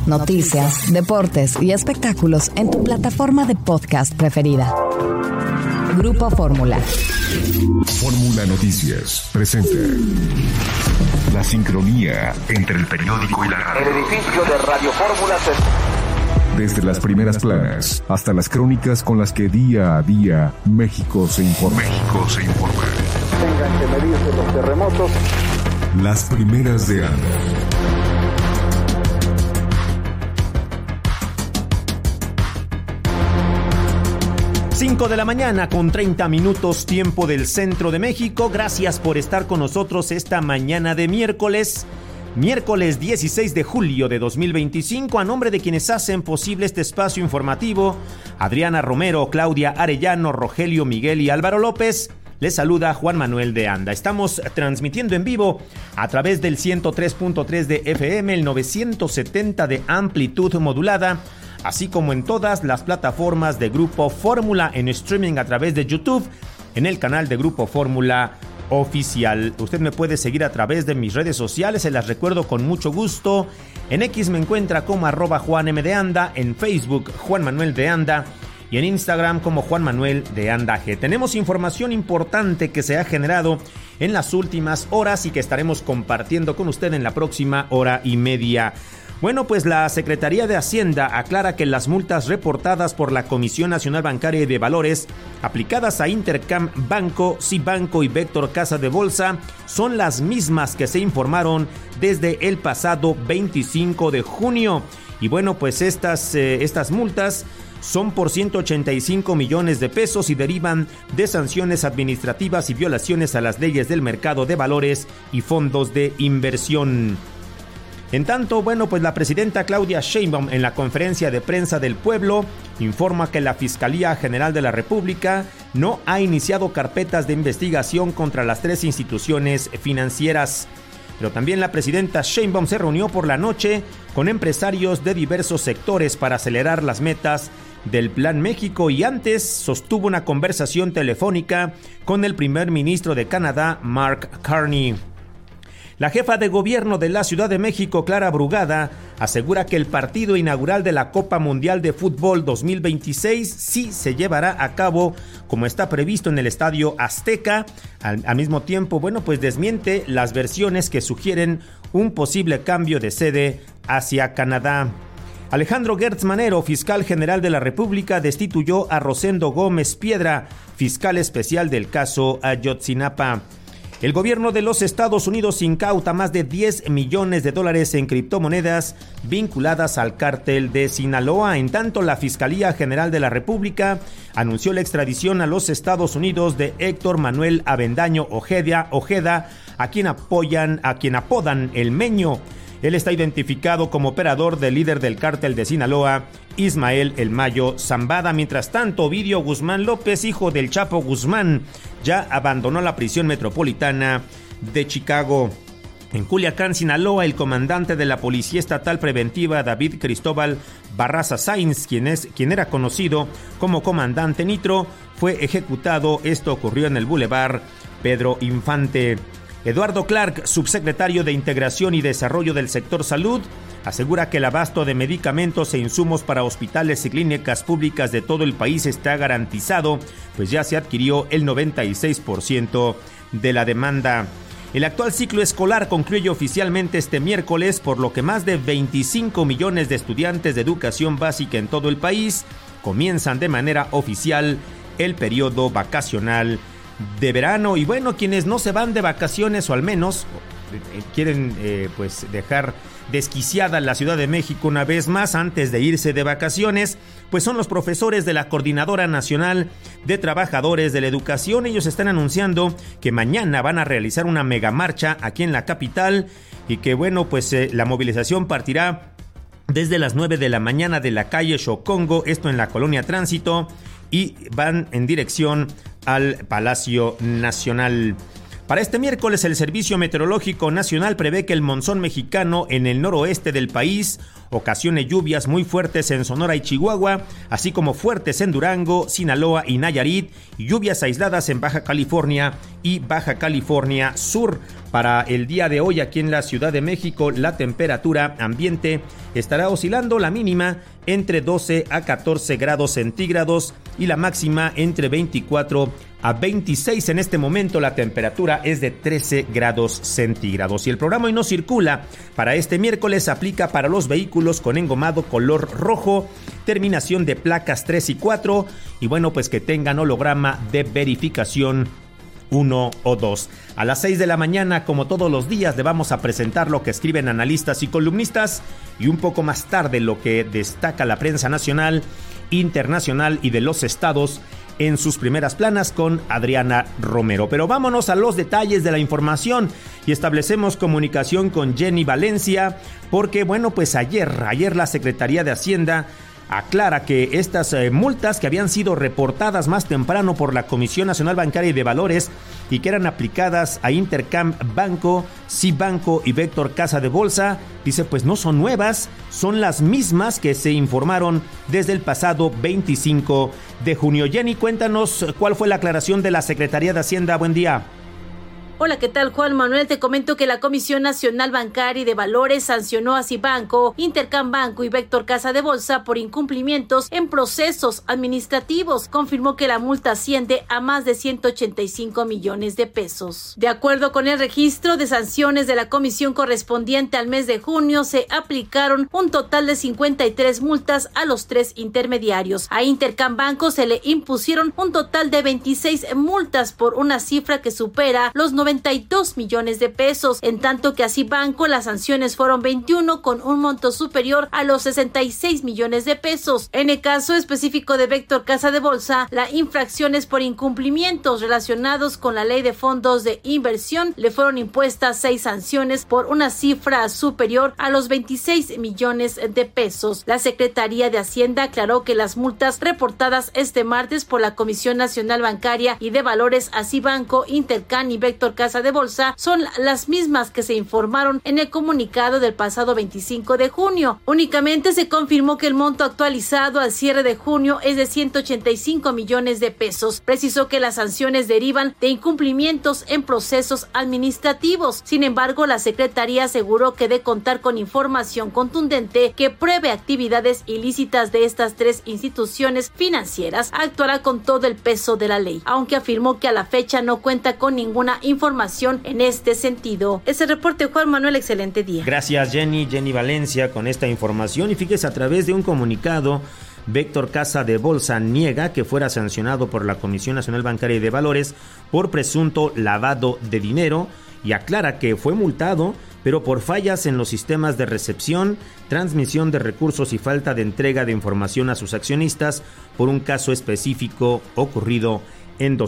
noticias, deportes y espectáculos en tu plataforma de podcast preferida. Grupo Fórmula. Fórmula Noticias presenta la sincronía entre el periódico y la radio. El edificio de Radio Fórmula Desde las primeras planas hasta las crónicas con las que día a día México se informa. Tengan que medirse los terremotos. Las primeras de Anda. Cinco de la mañana con 30 minutos, tiempo del centro de México. Gracias por estar con nosotros esta mañana de miércoles 16 de julio de 2025. A nombre de quienes hacen posible este espacio informativo, Adriana Romero, Claudia Arellano, Rogelio Miguel y Álvaro López, les saluda Juan Manuel de Anda. Estamos transmitiendo en vivo a través del 103.3 de FM, el 970 de amplitud modulada, así como en todas las plataformas de Grupo Fórmula, en streaming a través de YouTube, en el canal de Grupo Fórmula Oficial. Usted me puede seguir a través de mis redes sociales, se las recuerdo con mucho gusto. En X me encuentra como @JuanM_de_Anda, en Facebook Juan Manuel de Anda y en Instagram como Juan Manuel de Anda G. Tenemos información importante que se ha generado en las últimas horas y que estaremos compartiendo con usted en la próxima hora y media. Bueno, pues la Secretaría de Hacienda aclara que las multas reportadas por la Comisión Nacional Bancaria y de Valores aplicadas a Intercam Banco, Cibanco y Vector Casa de Bolsa son las mismas que se informaron desde el pasado 25 de junio. Y bueno, pues estas multas son por 185 millones de pesos y derivan de sanciones administrativas y violaciones a las leyes del mercado de valores y fondos de inversión. En tanto, bueno, pues la presidenta Claudia Sheinbaum en la conferencia de prensa del pueblo informa que la Fiscalía General de la República no ha iniciado carpetas de investigación contra las tres instituciones financieras. Pero también la presidenta Sheinbaum se reunió por la noche con empresarios de diversos sectores para acelerar las metas del Plan México y antes sostuvo una conversación telefónica con el primer ministro de Canadá, Mark Carney. La jefa de gobierno de la Ciudad de México, Clara Brugada, asegura que el partido inaugural de la Copa Mundial de Fútbol 2026 sí se llevará a cabo como está previsto en el Estadio Azteca. Al mismo tiempo, bueno, pues desmiente las versiones que sugieren un posible cambio de sede hacia Canadá. Alejandro Gertz Manero, fiscal general de la República, destituyó a Rosendo Gómez Piedra, fiscal especial del caso Ayotzinapa. El gobierno de los Estados Unidos incauta más de $10 millones en criptomonedas vinculadas al cártel de Sinaloa. En tanto, la Fiscalía General de la República anunció la extradición a los Estados Unidos de Héctor Manuel Avendaño Ojeda, a quien apodan El Meño. Él está identificado como operador del líder del cártel de Sinaloa, Ismael El Mayo Zambada. Mientras tanto, Ovidio Guzmán López, hijo del Chapo Guzmán, ya abandonó la prisión metropolitana de Chicago. En Culiacán, Sinaloa, el comandante de la Policía Estatal Preventiva, David Cristóbal Barraza Sainz, quien era conocido como Comandante Nitro, fue ejecutado. Esto ocurrió en el Boulevard Pedro Infante. Eduardo Clark, subsecretario de Integración y Desarrollo del Sector Salud, asegura que el abasto de medicamentos e insumos para hospitales y clínicas públicas de todo el país está garantizado, pues ya se adquirió el 96% de la demanda. El actual ciclo escolar concluye oficialmente este miércoles, por lo que más de 25 millones de estudiantes de educación básica en todo el país comienzan de manera oficial el periodo vacacional de verano. Y bueno, quienes no se van de vacaciones o al menos quieren pues dejar desquiciada la Ciudad de México una vez más antes de irse de vacaciones, pues son los profesores de la Coordinadora Nacional de Trabajadores de la Educación. Ellos están anunciando que mañana van a realizar una megamarcha aquí en la capital y que bueno, pues la movilización partirá desde las 9 de la mañana de la calle Xocongo, esto en la Colonia Tránsito, y van en dirección al Palacio Nacional. Para este miércoles, el Servicio Meteorológico Nacional prevé que el monzón mexicano en el noroeste del país ocasione lluvias muy fuertes en Sonora y Chihuahua, así como fuertes en Durango, Sinaloa y Nayarit, y lluvias aisladas en Baja California y Baja California Sur. Para el día de hoy aquí en la Ciudad de México, la temperatura ambiente estará oscilando, la mínima entre 12 a 14 grados centígrados y la máxima entre 24 a 26. En este momento la temperatura es de 13 grados centígrados. Y el programa Hoy No Circula para este miércoles aplica para los vehículos con engomado color rojo, terminación de placas 3 y 4, y bueno, pues que tengan holograma de verificación 1 o 2. A las 6 de la mañana, como todos los días, le vamos a presentar lo que escriben analistas y columnistas, y un poco más tarde lo que destaca la prensa nacional, internacional y de los estados en sus primeras planas con Adriana Romero. Pero vámonos a los detalles de la información y establecemos comunicación con Jenny Valencia, porque bueno, pues ayer la Secretaría de Hacienda aclara que estas multas que habían sido reportadas más temprano por la Comisión Nacional Bancaria y de Valores y que eran aplicadas a Intercam Banco, Cibanco y Vector Casa de Bolsa, dice pues no son nuevas, son las mismas que se informaron desde el pasado 25 de junio. Jenny, cuéntanos cuál fue la aclaración de la Secretaría de Hacienda. Buen día. Hola, ¿qué tal, Juan Manuel? Te comento que la Comisión Nacional Bancaria y de Valores sancionó a Cibanco, Intercam Banco y Vector Casa de Bolsa por incumplimientos en procesos administrativos. Confirmó que la multa asciende a más de 185 millones de pesos. De acuerdo con el registro de sanciones de la comisión correspondiente al mes de junio, se aplicaron un total de 53 multas a los 3 intermediarios. A Intercam Banco se le impusieron un total de 26 multas por una cifra que supera los 92 millones de pesos, en tanto que a Cibanco las sanciones fueron 21 con un monto superior a los 66 millones de pesos. En el caso específico de Vector Casa de Bolsa, la infracción es por incumplimientos relacionados con la Ley de Fondos de Inversión. Le fueron impuestas 6 sanciones por una cifra superior a los 26 millones de pesos. La Secretaría de Hacienda aclaró que las multas reportadas este martes por la Comisión Nacional Bancaria y de Valores a Cibanco, Intercam y Vector Casa de Bolsa son las mismas que se informaron en el comunicado del pasado 25 de junio. Únicamente se confirmó que el monto actualizado al cierre de junio es de 185 millones de pesos. Precisó que las sanciones derivan de incumplimientos en procesos administrativos. Sin embargo, la Secretaría aseguró que de contar con información contundente que pruebe actividades ilícitas de estas 3 instituciones financieras, actuará con todo el peso de la ley, aunque afirmó que a la fecha no cuenta con ninguna información en este sentido. Ese reporte, Juan Manuel, excelente día. Gracias, Jenny Valencia, con esta información. Y fíjese, a través de un comunicado, Vector Casa de Bolsa niega que fuera sancionado por la Comisión Nacional Bancaria y de Valores por presunto lavado de dinero y aclara que fue multado, pero por fallas en los sistemas de recepción, transmisión de recursos y falta de entrega de información a sus accionistas por un caso específico ocurrido en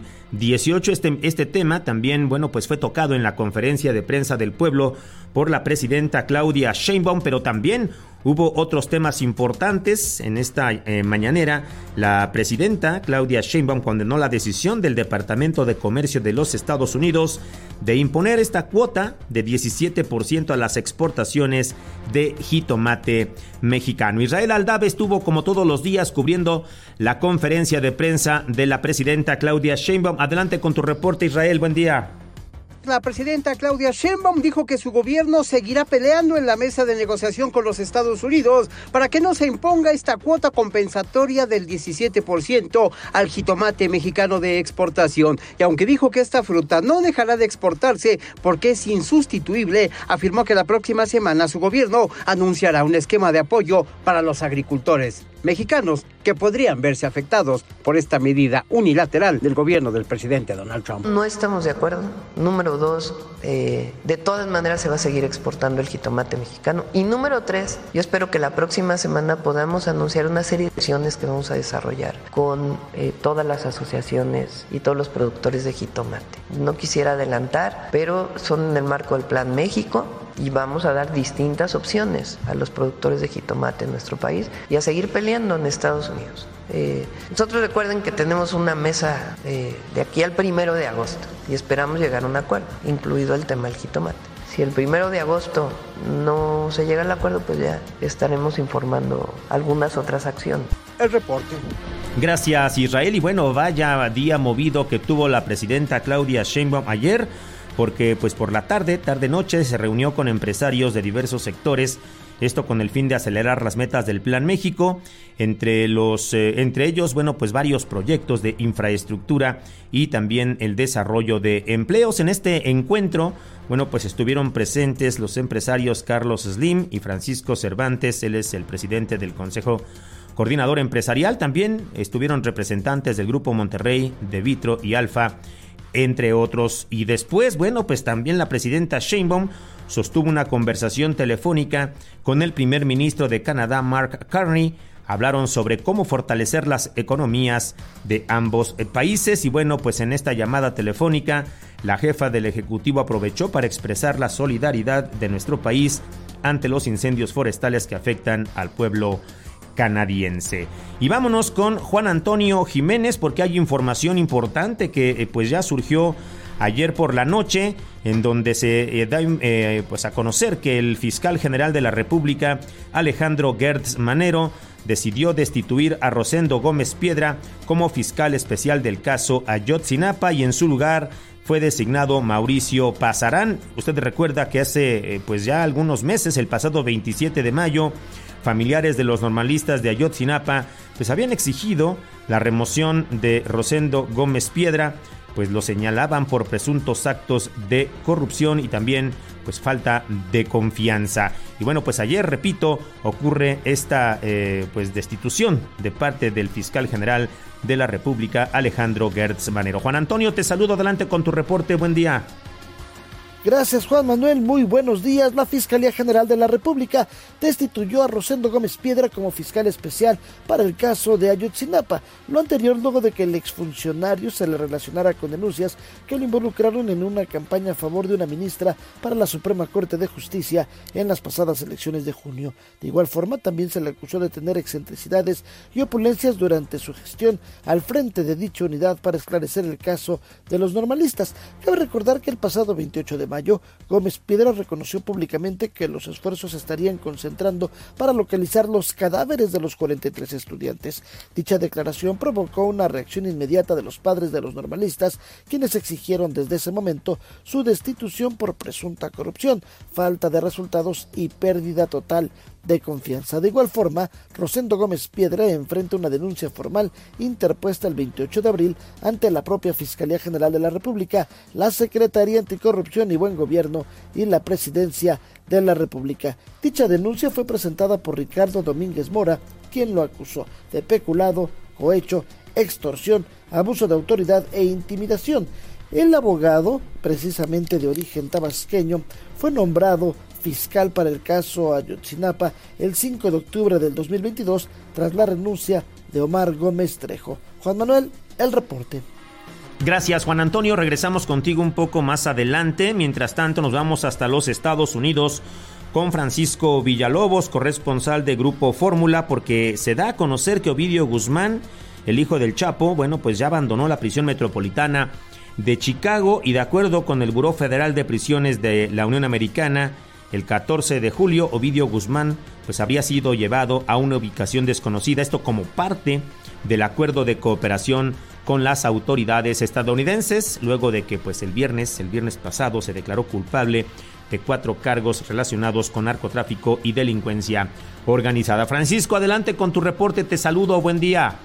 2018. Este tema también, bueno, pues fue tocado en la conferencia de prensa del pueblo por la presidenta Claudia Sheinbaum, pero también hubo otros temas importantes en esta mañanera. La presidenta Claudia Sheinbaum condenó la decisión del Departamento de Comercio de los Estados Unidos de imponer esta cuota de 17% a las exportaciones de jitomate mexicano. Israel Aldave estuvo como todos los días cubriendo la conferencia de prensa de la presidenta Claudia Sheinbaum. Adelante con tu reporte, Israel, buen día. La presidenta Claudia Sheinbaum dijo que su gobierno seguirá peleando en la mesa de negociación con los Estados Unidos para que no se imponga esta cuota compensatoria del 17% al jitomate mexicano de exportación. Y aunque dijo que esta fruta no dejará de exportarse porque es insustituible, afirmó que la próxima semana su gobierno anunciará un esquema de apoyo para los agricultores mexicanos que podrían verse afectados por esta medida unilateral del gobierno del presidente Donald Trump. No estamos de acuerdo. Número 2, de todas maneras se va a seguir exportando el jitomate mexicano. Y número 3, yo espero que la próxima semana podamos anunciar una serie de acciones que vamos a desarrollar con todas las asociaciones y todos los productores de jitomate. No quisiera adelantar, pero son en el marco del Plan México y vamos a dar distintas opciones a los productores de jitomate en nuestro país y a seguir peleando en Estados Unidos. Nosotros recuerden que tenemos una mesa de aquí al 1 de agosto y esperamos llegar a un acuerdo, incluido el tema del jitomate. Si el 1 de agosto no se llega al acuerdo, pues ya estaremos informando algunas otras acciones. El reporte. Gracias, Israel. Y bueno, vaya día movido que tuvo la presidenta Claudia Sheinbaum ayer, porque pues por la tarde-noche se reunió con empresarios de diversos sectores, esto con el fin de acelerar las metas del Plan México, entre ellos, bueno, pues varios proyectos de infraestructura y también el desarrollo de empleos. En este encuentro, bueno, pues estuvieron presentes los empresarios Carlos Slim y Francisco Cervantes, él es el presidente del Consejo Coordinador Empresarial. También estuvieron representantes del Grupo Monterrey, de Vitro y Alfa, entre otros. Y después, bueno, pues también la presidenta Sheinbaum sostuvo una conversación telefónica con el primer ministro de Canadá, Mark Carney. Hablaron sobre cómo fortalecer las economías de ambos países y bueno, pues en esta llamada telefónica la jefa del Ejecutivo aprovechó para expresar la solidaridad de nuestro país ante los incendios forestales que afectan al pueblo canadiense. Y vámonos con Juan Antonio Jiménez, porque hay información importante que pues ya surgió ayer por la noche, en donde se da pues a conocer que el fiscal general de la República, Alejandro Gertz Manero, decidió destituir a Rosendo Gómez Piedra como fiscal especial del caso Ayotzinapa y en su lugar fue designado Mauricio Pazarán. Usted recuerda que hace pues ya algunos meses, el pasado 27 de mayo, familiares de los normalistas de Ayotzinapa pues habían exigido la remoción de Rosendo Gómez Piedra, pues lo señalaban por presuntos actos de corrupción y también pues falta de confianza. Y bueno, pues ayer, repito, ocurre esta pues destitución de parte del fiscal general de la República, Alejandro Gertz Manero. Juan Antonio, te saludo, adelante con tu reporte, buen día. Gracias, Juan Manuel, muy buenos días. La Fiscalía General de la República destituyó a Rosendo Gómez Piedra como fiscal especial para el caso de Ayotzinapa. Lo anterior luego de que el exfuncionario se le relacionara con denuncias que lo involucraron en una campaña a favor de una ministra para la Suprema Corte de Justicia en las pasadas elecciones de junio. De igual forma, también se le acusó de tener excentricidades y opulencias durante su gestión al frente de dicha unidad para esclarecer el caso de los normalistas. Cabe recordar que el pasado 28 de mayo, Gómez Piedra reconoció públicamente que los esfuerzos se estarían concentrando para localizar los cadáveres de los 43 estudiantes. Dicha declaración provocó una reacción inmediata de los padres de los normalistas, quienes exigieron desde ese momento su destitución por presunta corrupción, falta de resultados y pérdida total de confianza. De igual forma, Rosendo Gómez Piedra enfrenta una denuncia formal interpuesta el 28 de abril ante la propia Fiscalía General de la República, la Secretaría Anticorrupción y Buen Gobierno y la Presidencia de la República. Dicha denuncia fue presentada por Ricardo Domínguez Mora, quien lo acusó de peculado, cohecho, extorsión, abuso de autoridad e intimidación. El abogado, precisamente de origen tabasqueño, fue nombrado fiscal para el caso Ayotzinapa el 5 de octubre del 2022 tras la renuncia de Omar Gómez Trejo. Juan Manuel, el reporte. Gracias, Juan Antonio. Regresamos contigo un poco más adelante. Mientras tanto, nos vamos hasta los Estados Unidos con Francisco Villalobos, corresponsal de Grupo Fórmula, porque se da a conocer que Ovidio Guzmán, el hijo del Chapo, bueno, pues ya abandonó la prisión metropolitana de Chicago y de acuerdo con el Buró Federal de Prisiones de la Unión Americana, el 14 de julio, Ovidio Guzmán pues habría sido llevado a una ubicación desconocida, esto como parte del acuerdo de cooperación con las autoridades estadounidenses, luego de que pues el viernes pasado se declaró culpable de 4 cargos relacionados con narcotráfico y delincuencia organizada. Francisco, adelante con tu reporte, te saludo, buen día.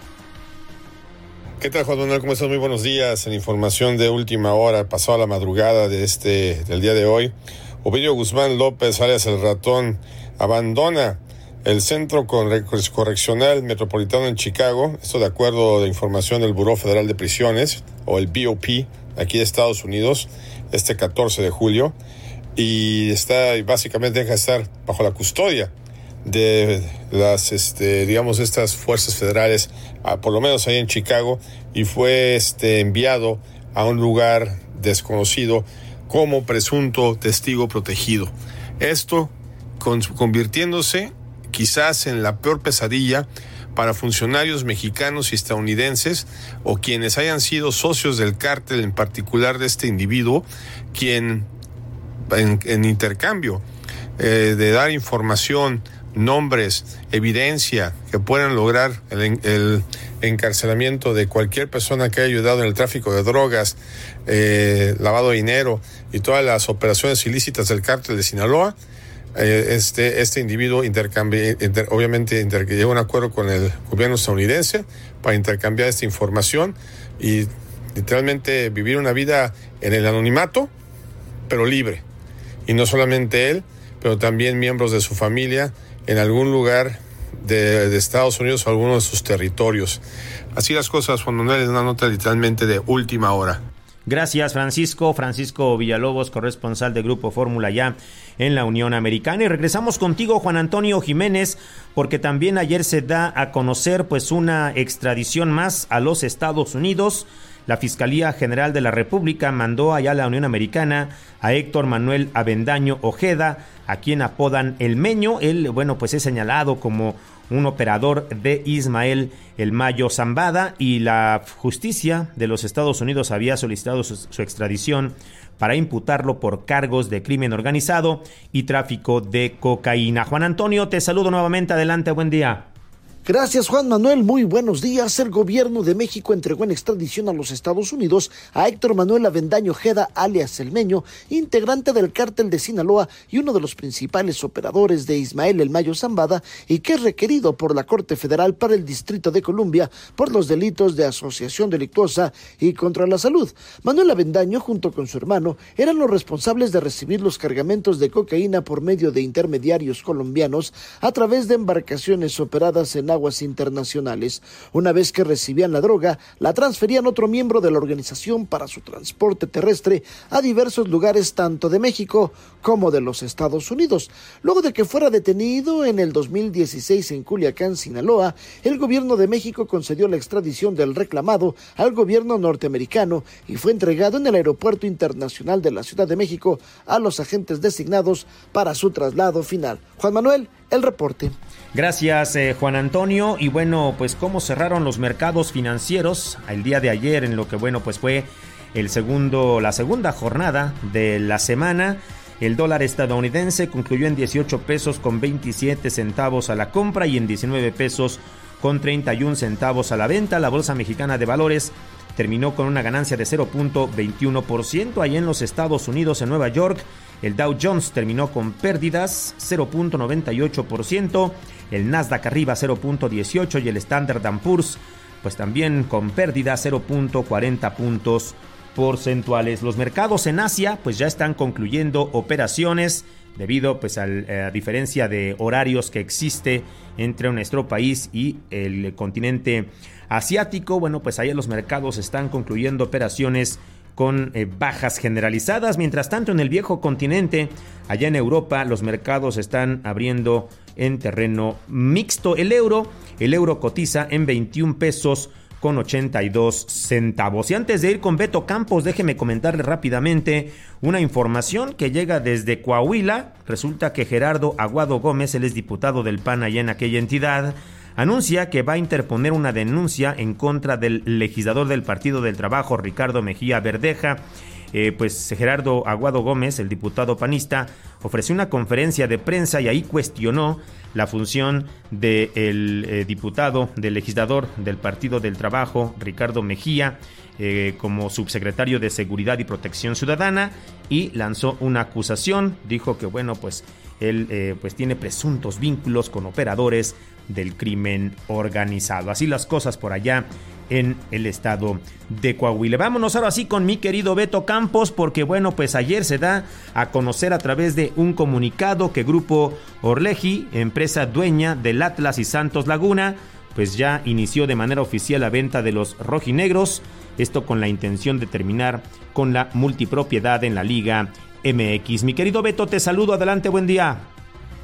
¿Qué tal, Juan Manuel? ¿Cómo estás? Muy buenos días. En información de última hora, pasada la madrugada del día de hoy, Ovidio Guzmán López, alias El Ratón, abandona el Centro Correccional Metropolitano en Chicago, esto de acuerdo de información del Buró Federal de Prisiones, o el BOP, aquí de Estados Unidos, 14 de julio, y básicamente deja de estar bajo la custodia de las, estas fuerzas federales, por lo menos ahí en Chicago, y fue enviado a un lugar desconocido como presunto testigo protegido. Esto convirtiéndose quizás en la peor pesadilla para funcionarios mexicanos y estadounidenses o quienes hayan sido socios del cártel, en particular de este individuo, quien en intercambio de dar información, nombres, evidencia que puedan lograr el encarcelamiento de cualquier persona que haya ayudado en el tráfico de drogas, lavado de dinero y todas las operaciones ilícitas del cártel de Sinaloa. Este individuo obviamente llegó a un acuerdo con el gobierno estadounidense para intercambiar esta información y literalmente vivir una vida en el anonimato, pero libre. Y no solamente él, pero también miembros de su familia en algún lugar de Estados Unidos o alguno de sus territorios. Así las cosas, Juan Manuel, es una nota literalmente de última hora. Gracias, Francisco. Francisco Villalobos, corresponsal de Grupo Fórmula ya en la Unión Americana. Y regresamos contigo, Juan Antonio Jiménez, porque también ayer se da a conocer pues una extradición más a los Estados Unidos. La Fiscalía General de la República mandó allá a la Unión Americana a Héctor Manuel Avendaño Ojeda, a quien apodan El Meño. Él, pues es señalado como un operador de Ismael El Mayo Zambada, y la justicia de los Estados Unidos había solicitado su extradición para imputarlo por cargos de crimen organizado y tráfico de cocaína. Juan Antonio, te saludo nuevamente. Adelante, buen día. Gracias, Juan Manuel. Muy buenos días. El gobierno de México entregó en extradición a los Estados Unidos a Héctor Manuel Avendaño Ojeda, alias El Meño, integrante del cártel de Sinaloa y uno de los principales operadores de Ismael El Mayo Zambada, y que es requerido por la Corte Federal para el Distrito de Columbia por los delitos de asociación delictuosa y contra la salud. Manuel Avendaño, junto con su hermano, eran los responsables de recibir los cargamentos de cocaína por medio de intermediarios colombianos a través de embarcaciones operadas en aguas internacionales. Una vez que recibían la droga, la transferían a otro miembro de la organización para su transporte terrestre a diversos lugares tanto de México como de los Estados Unidos. Luego de que fuera detenido en el 2016 en Culiacán, Sinaloa, el gobierno de México concedió la extradición del reclamado al gobierno norteamericano y fue entregado en el Aeropuerto Internacional de la Ciudad de México a los agentes designados para su traslado final. Juan Manuel, el reporte. Gracias, Juan Antonio. Y pues cómo cerraron los mercados financieros el día de ayer en lo que pues fue la segunda jornada de la semana. El dólar estadounidense concluyó en 18 pesos con 27 centavos a la compra y en 19 pesos con 31 centavos a la venta. La Bolsa Mexicana de Valores terminó con una ganancia de 0.21%. Allá en los Estados Unidos, en Nueva York, el Dow Jones terminó con pérdidas 0.98%, el Nasdaq arriba 0.18% y el Standard & Poor's pues también con pérdidas 0.40 puntos porcentuales. Los mercados en Asia pues ya están concluyendo operaciones debido pues a diferencia de horarios que existe entre nuestro país y el continente asiático. Pues allá los mercados están concluyendo operaciones con bajas generalizadas. Mientras tanto, en el viejo continente, allá en Europa, los mercados están abriendo en terreno mixto. El euro cotiza en 21 pesos con 82 centavos. Y antes de ir con Beto Campos, déjeme comentarle rápidamente una información que llega desde Coahuila. Resulta que Gerardo Aguado Gómez, él es diputado del PAN allá en aquella entidad, anuncia que va a interponer una denuncia en contra del legislador del Partido del Trabajo, Ricardo Mejía Verdeja. Pues Gerardo Aguado Gómez, el diputado panista, ofreció una conferencia de prensa y ahí cuestionó la función del diputado, del legislador del Partido del Trabajo, Ricardo Mejía, como subsecretario de Seguridad y Protección Ciudadana, y lanzó una acusación. Dijo que pues él pues tiene presuntos vínculos con operadores del crimen organizado. Así las cosas por allá en el estado de Coahuila. Vámonos ahora sí con mi querido Beto Campos, porque pues ayer se da a conocer a través de un comunicado que Grupo Orleji, empresa dueña del Atlas y Santos Laguna, pues ya inició de manera oficial la venta de los rojinegros, esto con la intención de terminar con la multipropiedad en la Liga MX. Mi querido Beto, te saludo, adelante, buen día.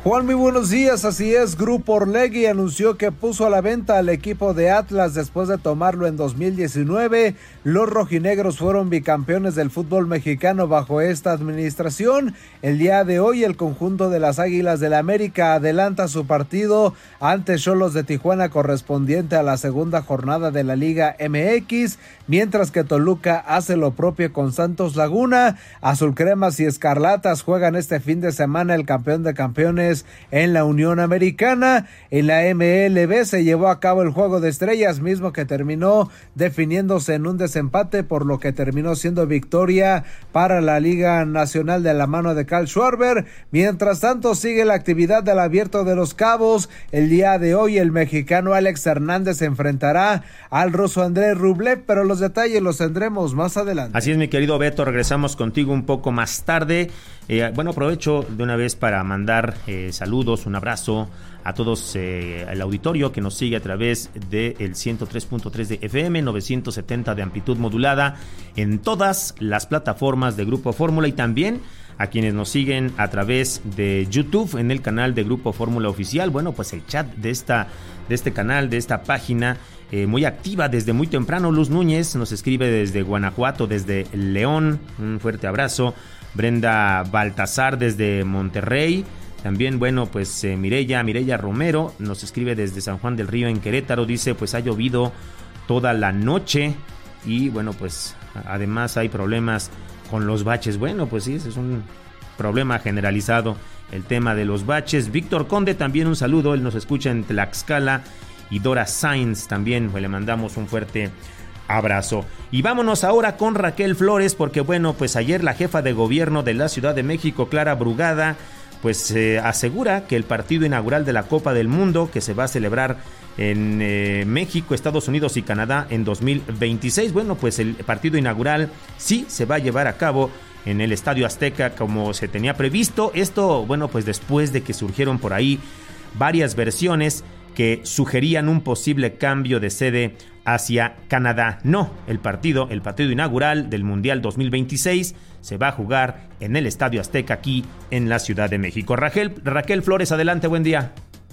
Juan, muy buenos días. Así es, Grupo Orlegui anunció que puso a la venta al equipo de Atlas después de tomarlo en 2019. Los rojinegros fueron bicampeones del fútbol mexicano bajo esta administración. El día de hoy el conjunto de las Águilas del América adelanta su partido ante Xolos de Tijuana correspondiente a la segunda jornada de la Liga MX, mientras que Toluca hace lo propio con Santos Laguna. Azulcremas y Escarlatas juegan este fin de semana el campeón de campeones en la Unión Americana. En la MLB se llevó a cabo el Juego de Estrellas, mismo que terminó definiéndose en un desempate, por lo que terminó siendo victoria para la Liga Nacional de la mano de Carl Schwarber. Mientras tanto sigue la actividad del Abierto de los Cabos. El día de hoy el mexicano Alex Hernández se enfrentará al ruso Andrei Rublev, pero los detalles los tendremos más adelante. Así es, mi querido Beto, regresamos contigo un poco más tarde. Bueno, aprovecho de una vez para mandar saludos, un abrazo a todos el auditorio que nos sigue a través del 103.3 de FM, 970 de amplitud modulada en todas las plataformas de Grupo Fórmula, y también a quienes nos siguen a través de YouTube en el canal de Grupo Fórmula Oficial. Bueno, pues el chat de este canal, de esta página, muy activa desde muy temprano. Luz Núñez nos escribe desde Guanajuato, desde León, un fuerte abrazo. Brenda Baltasar desde Monterrey. También, bueno, pues Mireya Romero nos escribe desde San Juan del Río en Querétaro. Dice, pues ha llovido toda la noche y bueno, pues además hay problemas con los baches. Bueno, pues sí, ese es un problema generalizado, el tema de los baches. Víctor Conde, también un saludo, él nos escucha en Tlaxcala. Y Dora Sainz también, pues le mandamos un fuerte abrazo. Y vámonos ahora con Raquel Flores, porque bueno, pues ayer la jefa de gobierno de la Ciudad de México, Clara Brugada, pues asegura que el partido inaugural de la Copa del Mundo, que se va a celebrar en México, Estados Unidos y Canadá en 2026, bueno, pues el partido inaugural sí se va a llevar a cabo en el Estadio Azteca como se tenía previsto. Esto, bueno, pues después de que surgieron por ahí varias versiones que sugerían un posible cambio de sede hacia Canadá. No, el partido inaugural del Mundial 2026 se va a jugar en el Estadio Azteca aquí en la Ciudad de México. Raquel Flores, adelante, buen día.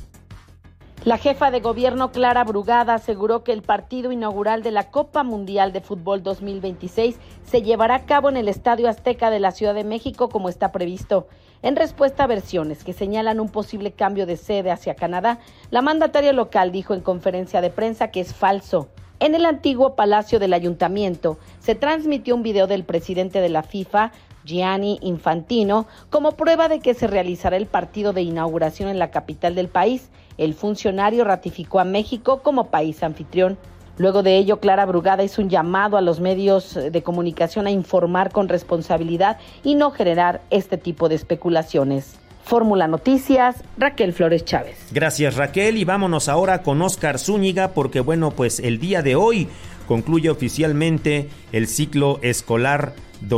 La jefa de gobierno Clara Brugada aseguró que el partido inaugural de la Copa Mundial de Fútbol 2026 se llevará a cabo en el Estadio Azteca de la Ciudad de México como está previsto. En respuesta a versiones que señalan un posible cambio de sede hacia Canadá, la mandataria local dijo en conferencia de prensa que es falso. En el antiguo Palacio del Ayuntamiento se transmitió un video del presidente de la FIFA, Gianni Infantino, como prueba de que se realizará el partido de inauguración en la capital del país. El funcionario ratificó a México como país anfitrión. Luego de ello, Clara Brugada hizo un llamado a los medios de comunicación a informar con responsabilidad y no generar este tipo de especulaciones. Fórmula Noticias, Raquel Flores Chávez. Gracias, Raquel, y vámonos ahora con Óscar Zúñiga, porque bueno, pues el día de hoy concluye oficialmente el ciclo escolar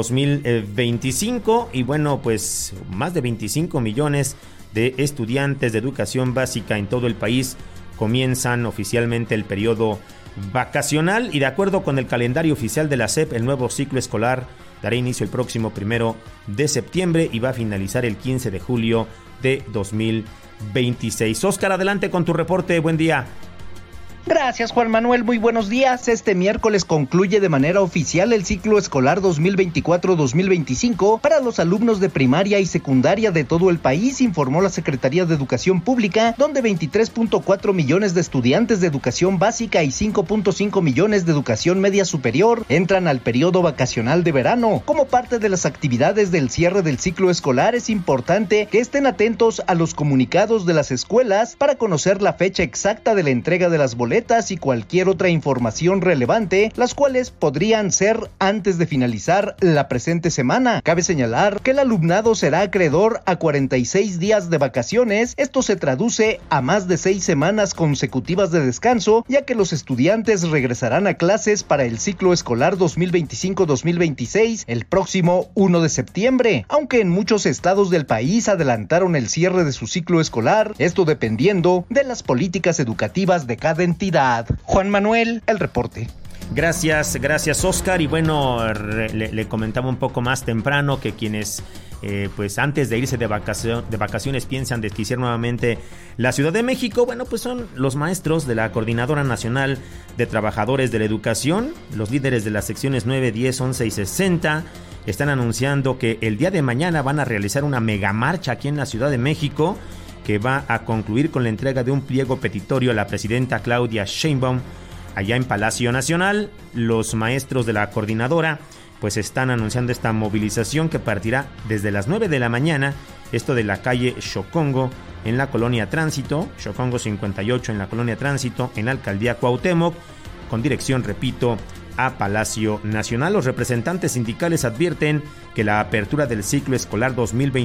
2025 y bueno, pues más de 25 millones de estudiantes de educación básica en todo el país comienzan oficialmente el periodo vacacional, y de acuerdo con el calendario oficial de la SEP, el nuevo ciclo escolar dará inicio el próximo 1 de septiembre y va a finalizar el 15 de julio de 2026. Óscar, adelante con tu reporte, buen día. Gracias, Juan Manuel, muy buenos días. Este miércoles concluye de manera oficial el ciclo escolar 2024-2025 para los alumnos de primaria y secundaria de todo el país, informó la Secretaría de Educación Pública, donde 23.4 millones de estudiantes de educación básica y 5.5 millones de educación media superior entran al periodo vacacional de verano. Como parte de las actividades del cierre del ciclo escolar, es importante que estén atentos a los comunicados de las escuelas para conocer la fecha exacta de la entrega de las boletas y cualquier otra información relevante, las cuales podrían ser antes de finalizar la presente semana. Cabe señalar que el alumnado será acreedor a 46 días de vacaciones. Esto se traduce a más de 6 semanas consecutivas de descanso, ya que los estudiantes regresarán a clases para el ciclo escolar 2025-2026 el próximo 1 de septiembre, aunque en muchos estados del país adelantaron el cierre de su ciclo escolar, esto dependiendo de las políticas educativas de cada entidad. Juan Manuel, el reporte. Gracias Oscar. Y bueno, le comentaba un poco más temprano que quienes pues antes de irse de vacaciones piensan desquiciar nuevamente la Ciudad de México, bueno, pues son los maestros de la Coordinadora Nacional de Trabajadores de la Educación. Los líderes de las secciones 9, 10, 11 y 60 están anunciando que el día de mañana van a realizar una megamarcha aquí en la Ciudad de México, que va a concluir con la entrega de un pliego petitorio a la presidenta Claudia Sheinbaum allá en Palacio Nacional. Los maestros de la coordinadora pues están anunciando esta movilización que partirá desde las 9 de la mañana, esto de la calle Xocongo en la colonia Tránsito, Xocongo 58 en la colonia Tránsito, en la alcaldía Cuauhtémoc, con dirección, repito, a Palacio Nacional. Los representantes sindicales advierten que la apertura del ciclo escolar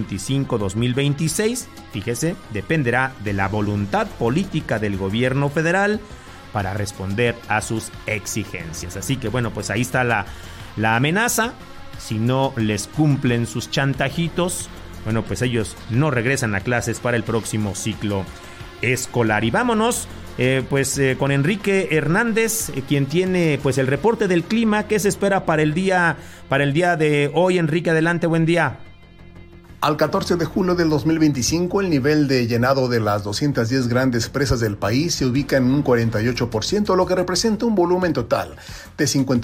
2025-2026, fíjese, dependerá de la voluntad política del gobierno federal para responder a sus exigencias. Así que bueno, pues ahí está la amenaza. Si no les cumplen sus chantajitos, bueno, pues ellos no regresan a clases para el próximo ciclo escolar. Y vámonos con Enrique Hernández, quien tiene pues el reporte del clima. ¿Qué se espera para el día de hoy? Enrique, adelante, buen día. Al 14 de julio del 2025, el nivel de llenado de las 210 grandes presas del país se ubica en un 48%, lo que representa un volumen total de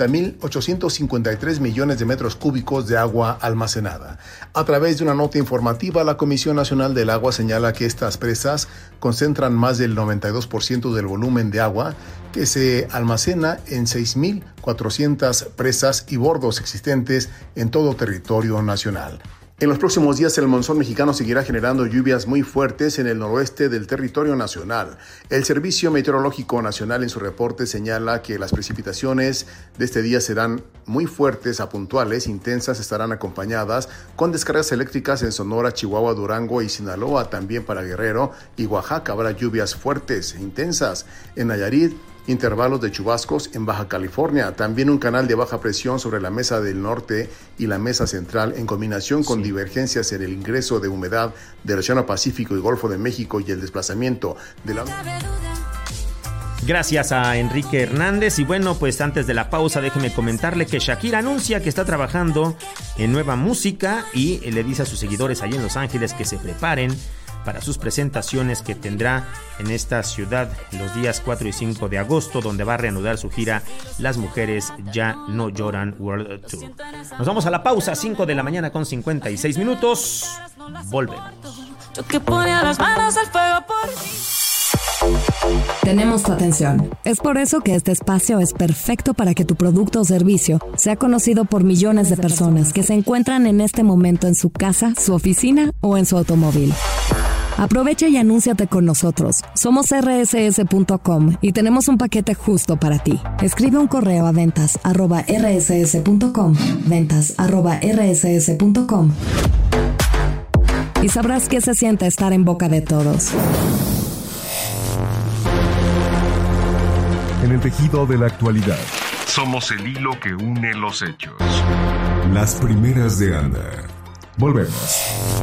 50.853 millones de metros cúbicos de agua almacenada. A través de una nota informativa, la Comisión Nacional del Agua señala que estas presas concentran más del 92% del volumen de agua que se almacena en 6.400 presas y bordos existentes en todo territorio nacional. En los próximos días el monzón mexicano seguirá generando lluvias muy fuertes en el noroeste del territorio nacional. El Servicio Meteorológico Nacional en su reporte señala que las precipitaciones de este día serán muy fuertes a puntuales, intensas, estarán acompañadas con descargas eléctricas en Sonora, Chihuahua, Durango y Sinaloa. También para Guerrero y Oaxaca habrá lluvias fuertes e intensas. En Nayarit, intervalos de chubascos en Baja California, también un canal de baja presión sobre la mesa del norte y la mesa central en combinación con divergencias en el ingreso de humedad del Océano Pacífico y Golfo de México y el desplazamiento de la... Gracias a Enrique Hernández. Y bueno, pues antes de la pausa déjeme comentarle que Shakira anuncia que está trabajando en nueva música y le dice a sus seguidores allá en Los Ángeles que se preparen para sus presentaciones que tendrá en esta ciudad los días 4 y 5 de agosto, donde va a reanudar su gira Las Mujeres Ya No Lloran World Tour. Nos vamos a la pausa, 5 de la mañana con 56 minutos. Volvemos. Tenemos tu atención. Es por eso que este espacio es perfecto para que tu producto o servicio sea conocido por millones de personas que se encuentran en este momento en su casa, su oficina o en su automóvil. Aprovecha y anúnciate con nosotros. Somos rss.com y tenemos un paquete justo para ti. Escribe un correo a ventas@rss.com, ventas@rss.com, y sabrás qué se siente estar en boca de todos. En el tejido de la actualidad, somos el hilo que une los hechos. Las primeras de Anda. Volvemos.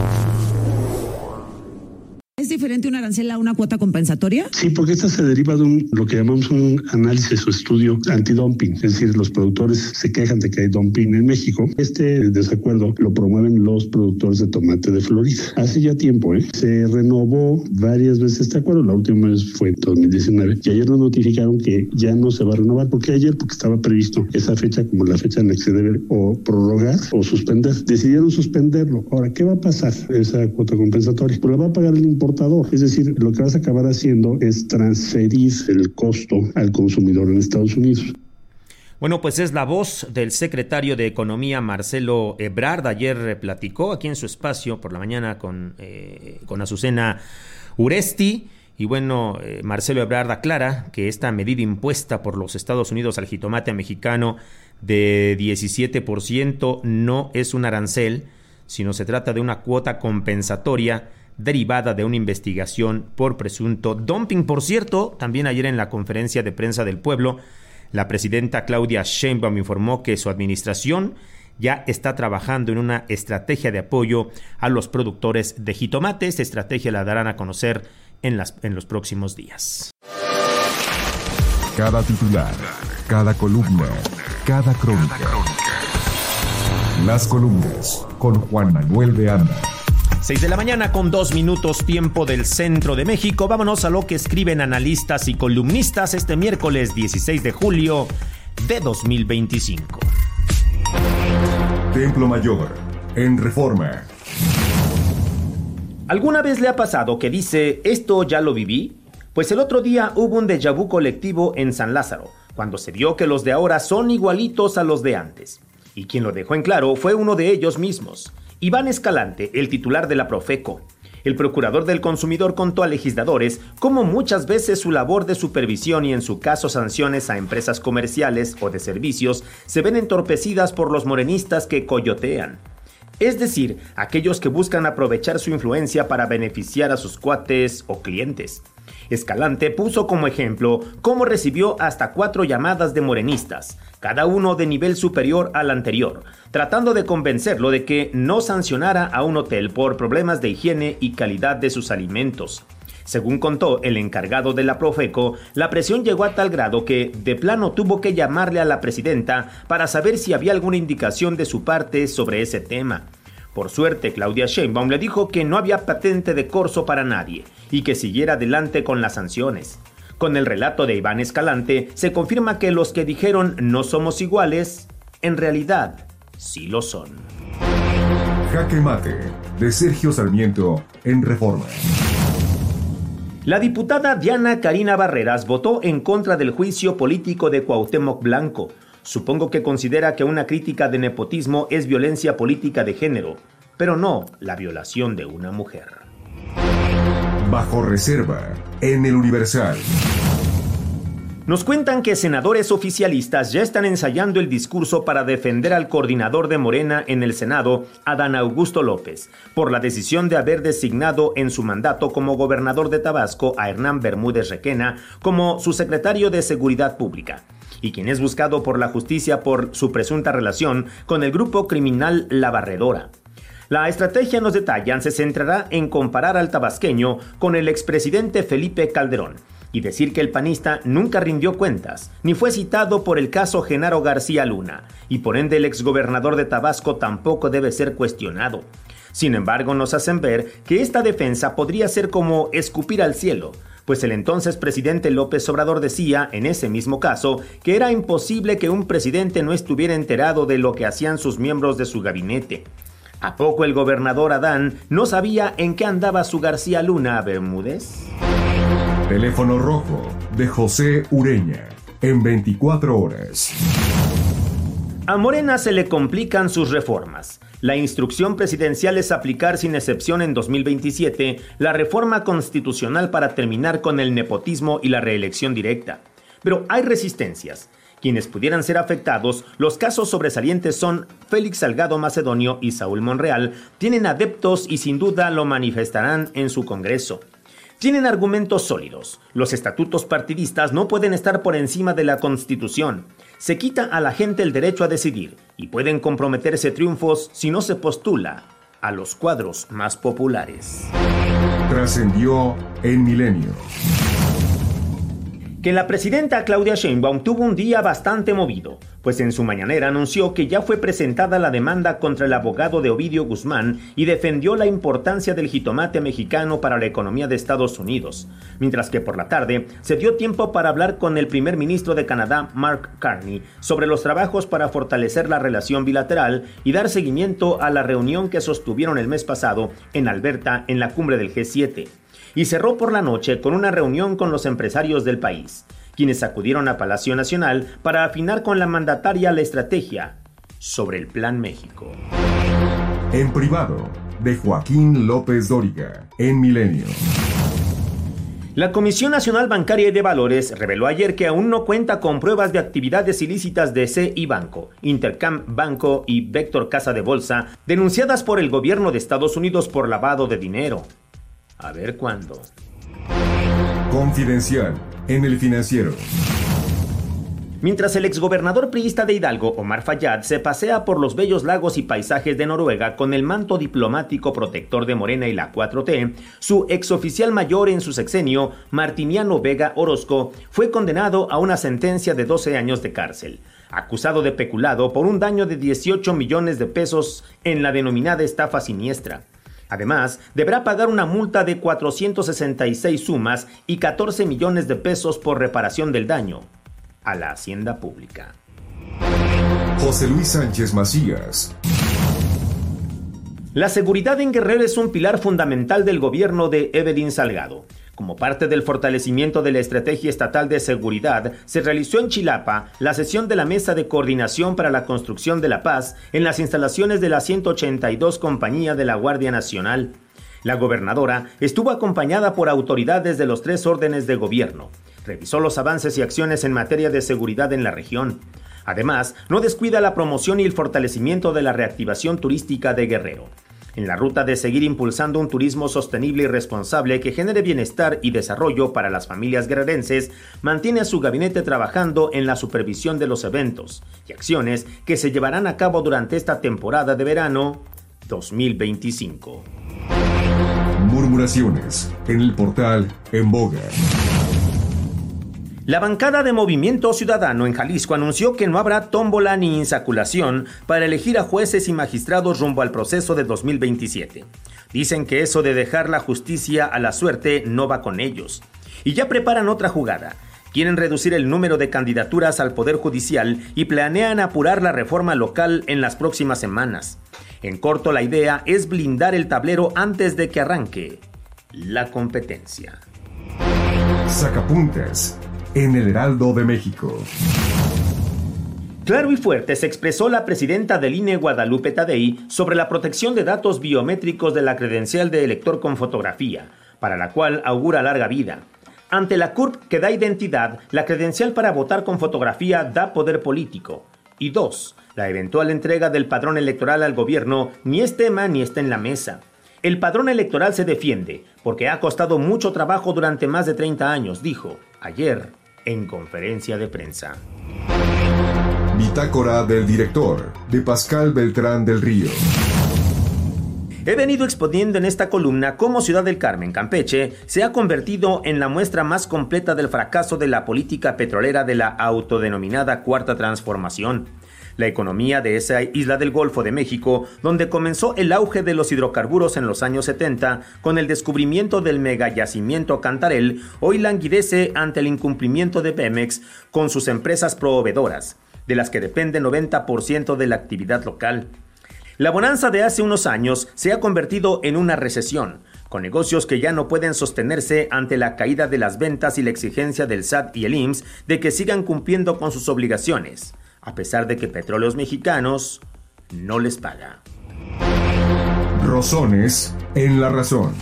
¿Es diferente un arancel a una cuota compensatoria? Sí, porque esta se deriva de lo que llamamos un análisis o estudio antidumping. Es decir, los productores se quejan de que hay dumping en México. Este desacuerdo lo promueven los productores de tomate de Florida. Hace ya tiempo, se renovó varias veces este acuerdo. La última vez fue en 2019. Y ayer nos notificaron que ya no se va a renovar. Porque estaba previsto esa fecha como la fecha en la que se debe o prorrogar o suspender. Decidieron suspenderlo. Ahora, ¿qué va a pasar esa cuota compensatoria? Pues la va a pagar el importador. Es decir, lo que vas a acabar haciendo es transferir el costo al consumidor en Estados Unidos. Bueno, pues es la voz del secretario de Economía, Marcelo Ebrard. Ayer platicó aquí en su espacio por la mañana con Azucena Uresti. Y bueno, Marcelo Ebrard aclara que esta medida impuesta por los Estados Unidos al jitomate mexicano de 17% no es un arancel, sino se trata de una cuota compensatoria derivada de una investigación por presunto dumping. Por cierto, también ayer en la conferencia de prensa del pueblo, la presidenta Claudia Sheinbaum informó que su administración ya está trabajando en una estrategia de apoyo a los productores de jitomate. Esta estrategia la darán a conocer en los próximos días. Cada titular, cada columna, cada crónica. Las columnas con Juan Manuel de Anda. 6 de la mañana con 2 minutos tiempo del centro de México. Vámonos a lo que escriben analistas y columnistas este miércoles 16 de julio de 2025. Templo Mayor, en Reforma. ¿Alguna vez le ha pasado que dice, esto ya lo viví? Pues el otro día hubo un déjà vu colectivo en San Lázaro, cuando se vio que los de ahora son igualitos a los de antes. Y quien lo dejó en claro fue uno de ellos mismos, Iván Escalante, el titular de la Profeco. El procurador del consumidor contó a legisladores cómo muchas veces su labor de supervisión y en su caso sanciones a empresas comerciales o de servicios se ven entorpecidas por los morenistas que coyotean. Es decir, aquellos que buscan aprovechar su influencia para beneficiar a sus cuates o clientes. Escalante puso como ejemplo cómo recibió hasta 4 llamadas de morenistas, cada uno de nivel superior al anterior, tratando de convencerlo de que no sancionara a un hotel por problemas de higiene y calidad de sus alimentos. Según contó el encargado de la Profeco, la presión llegó a tal grado que de plano tuvo que llamarle a la presidenta para saber si había alguna indicación de su parte sobre ese tema. Por suerte, Claudia Sheinbaum le dijo que no había patente de corso para nadie y que siguiera adelante con las sanciones. Con el relato de Iván Escalante, se confirma que los que dijeron no somos iguales, en realidad sí lo son. Jaque Mate, de Sergio Sarmiento, en Reforma. La diputada Diana Karina Barreras votó en contra del juicio político de Cuauhtémoc Blanco. Supongo que considera que una crítica de nepotismo es violencia política de género, pero no la violación de una mujer. Bajo reserva, en el Universal. Nos cuentan que senadores oficialistas ya están ensayando el discurso para defender al coordinador de Morena en el Senado, Adán Augusto López, por la decisión de haber designado en su mandato como gobernador de Tabasco a Hernán Bermúdez Requena como su secretario de Seguridad Pública, y quien es buscado por la justicia por su presunta relación con el grupo criminal La Barredora. La estrategia, nos detallan, se centrará en comparar al tabasqueño con el expresidente Felipe Calderón y decir que el panista nunca rindió cuentas, ni fue citado por el caso Genaro García Luna, y por ende el exgobernador de Tabasco tampoco debe ser cuestionado. Sin embargo, nos hacen ver que esta defensa podría ser como escupir al cielo, pues el entonces presidente López Obrador decía, en ese mismo caso, que era imposible que un presidente no estuviera enterado de lo que hacían sus miembros de su gabinete. ¿A poco el gobernador Adán no sabía en qué andaba su García Luna Bermúdez? Teléfono rojo, de José Ureña, en 24 horas. A Morena se le complican sus reformas. La instrucción presidencial es aplicar sin excepción en 2027 la reforma constitucional para terminar con el nepotismo y la reelección directa. Pero hay resistencias. Quienes pudieran ser afectados, los casos sobresalientes son Félix Salgado Macedonio y Saúl Monreal, tienen adeptos y sin duda lo manifestarán en su Congreso. Tienen argumentos sólidos. Los estatutos partidistas no pueden estar por encima de la Constitución. Se quita a la gente el derecho a decidir y pueden comprometerse triunfos si no se postula a los cuadros más populares. Trascendió en Milenio. Que la presidenta Claudia Sheinbaum tuvo un día bastante movido, pues en su mañanera anunció que ya fue presentada la demanda contra el abogado de Ovidio Guzmán y defendió la importancia del jitomate mexicano para la economía de Estados Unidos, mientras que por la tarde se dio tiempo para hablar con el primer ministro de Canadá, Mark Carney, sobre los trabajos para fortalecer la relación bilateral y dar seguimiento a la reunión que sostuvieron el mes pasado en Alberta en la cumbre del G7. Y cerró por la noche con una reunión con los empresarios del país, quienes acudieron a Palacio Nacional para afinar con la mandataria la estrategia sobre el Plan México. En privado, de Joaquín López Dóriga, en Milenio. La Comisión Nacional Bancaria y de Valores reveló ayer que aún no cuenta con pruebas de actividades ilícitas de CI Banco, Intercam Banco y Vector Casa de Bolsa, denunciadas por el gobierno de Estados Unidos por lavado de dinero. A ver cuándo. Confidencial, en El Financiero. Mientras el exgobernador priista de Hidalgo, Omar Fayad, se pasea por los bellos lagos y paisajes de Noruega con el manto diplomático protector de Morena y la 4T, su exoficial mayor en su sexenio, Martiniano Vega Orozco, fue condenado a una sentencia de 12 años de cárcel, acusado de peculado por un daño de 18 millones de pesos en la denominada estafa siniestra. Además, deberá pagar una multa de 466 sumas y 14 millones de pesos por reparación del daño a la hacienda pública. José Luis Sánchez Macías. La seguridad en Guerrero es un pilar fundamental del gobierno de Evelyn Salgado. Como parte del fortalecimiento de la estrategia estatal de seguridad, se realizó en Chilapa la sesión de la Mesa de Coordinación para la Construcción de la Paz en las instalaciones de la 182 Compañía de la Guardia Nacional. La gobernadora estuvo acompañada por autoridades de los 3 órdenes de gobierno. Revisó los avances y acciones en materia de seguridad en la región. Además, no descuida la promoción y el fortalecimiento de la reactivación turística de Guerrero. En la ruta de seguir impulsando un turismo sostenible y responsable que genere bienestar y desarrollo para las familias guerrerenses, mantiene a su gabinete trabajando en la supervisión de los eventos y acciones que se llevarán a cabo durante esta temporada de verano 2025. Murmuraciones en el portal En Boga. La bancada de Movimiento Ciudadano en Jalisco anunció que no habrá tómbola ni insaculación para elegir a jueces y magistrados rumbo al proceso de 2027. Dicen que eso de dejar la justicia a la suerte no va con ellos. Y ya preparan otra jugada. Quieren reducir el número de candidaturas al Poder Judicial y planean apurar la reforma local en las próximas semanas. En corto, la idea es blindar el tablero antes de que arranque la competencia. Sacapuntas en el Heraldo de México. Claro y fuerte se expresó la presidenta del INE, Guadalupe Tadei, sobre la protección de datos biométricos de la credencial de elector con fotografía, para la cual augura larga vida. Ante la CURP que da identidad, la credencial para votar con fotografía da poder político. Y 2, la eventual entrega del padrón electoral al gobierno ni es tema ni está en la mesa. El padrón electoral se defiende porque ha costado mucho trabajo durante más de 30 años, dijo ayer en conferencia de prensa. Bitácora del director, de Pascal Beltrán del Río. He venido exponiendo en esta columna cómo Ciudad del Carmen, Campeche, se ha convertido en la muestra más completa del fracaso de la política petrolera de la autodenominada Cuarta Transformación. La economía de esa isla del Golfo de México, donde comenzó el auge de los hidrocarburos en los años 70, con el descubrimiento del megayacimiento Cantarell, hoy languidece ante el incumplimiento de Pemex con sus empresas proveedoras, de las que depende 90% de la actividad local. La bonanza de hace unos años se ha convertido en una recesión, con negocios que ya no pueden sostenerse ante la caída de las ventas y la exigencia del SAT y el IMSS de que sigan cumpliendo con sus obligaciones, a pesar de que Petróleos Mexicanos no les paga. Rosones en la razón.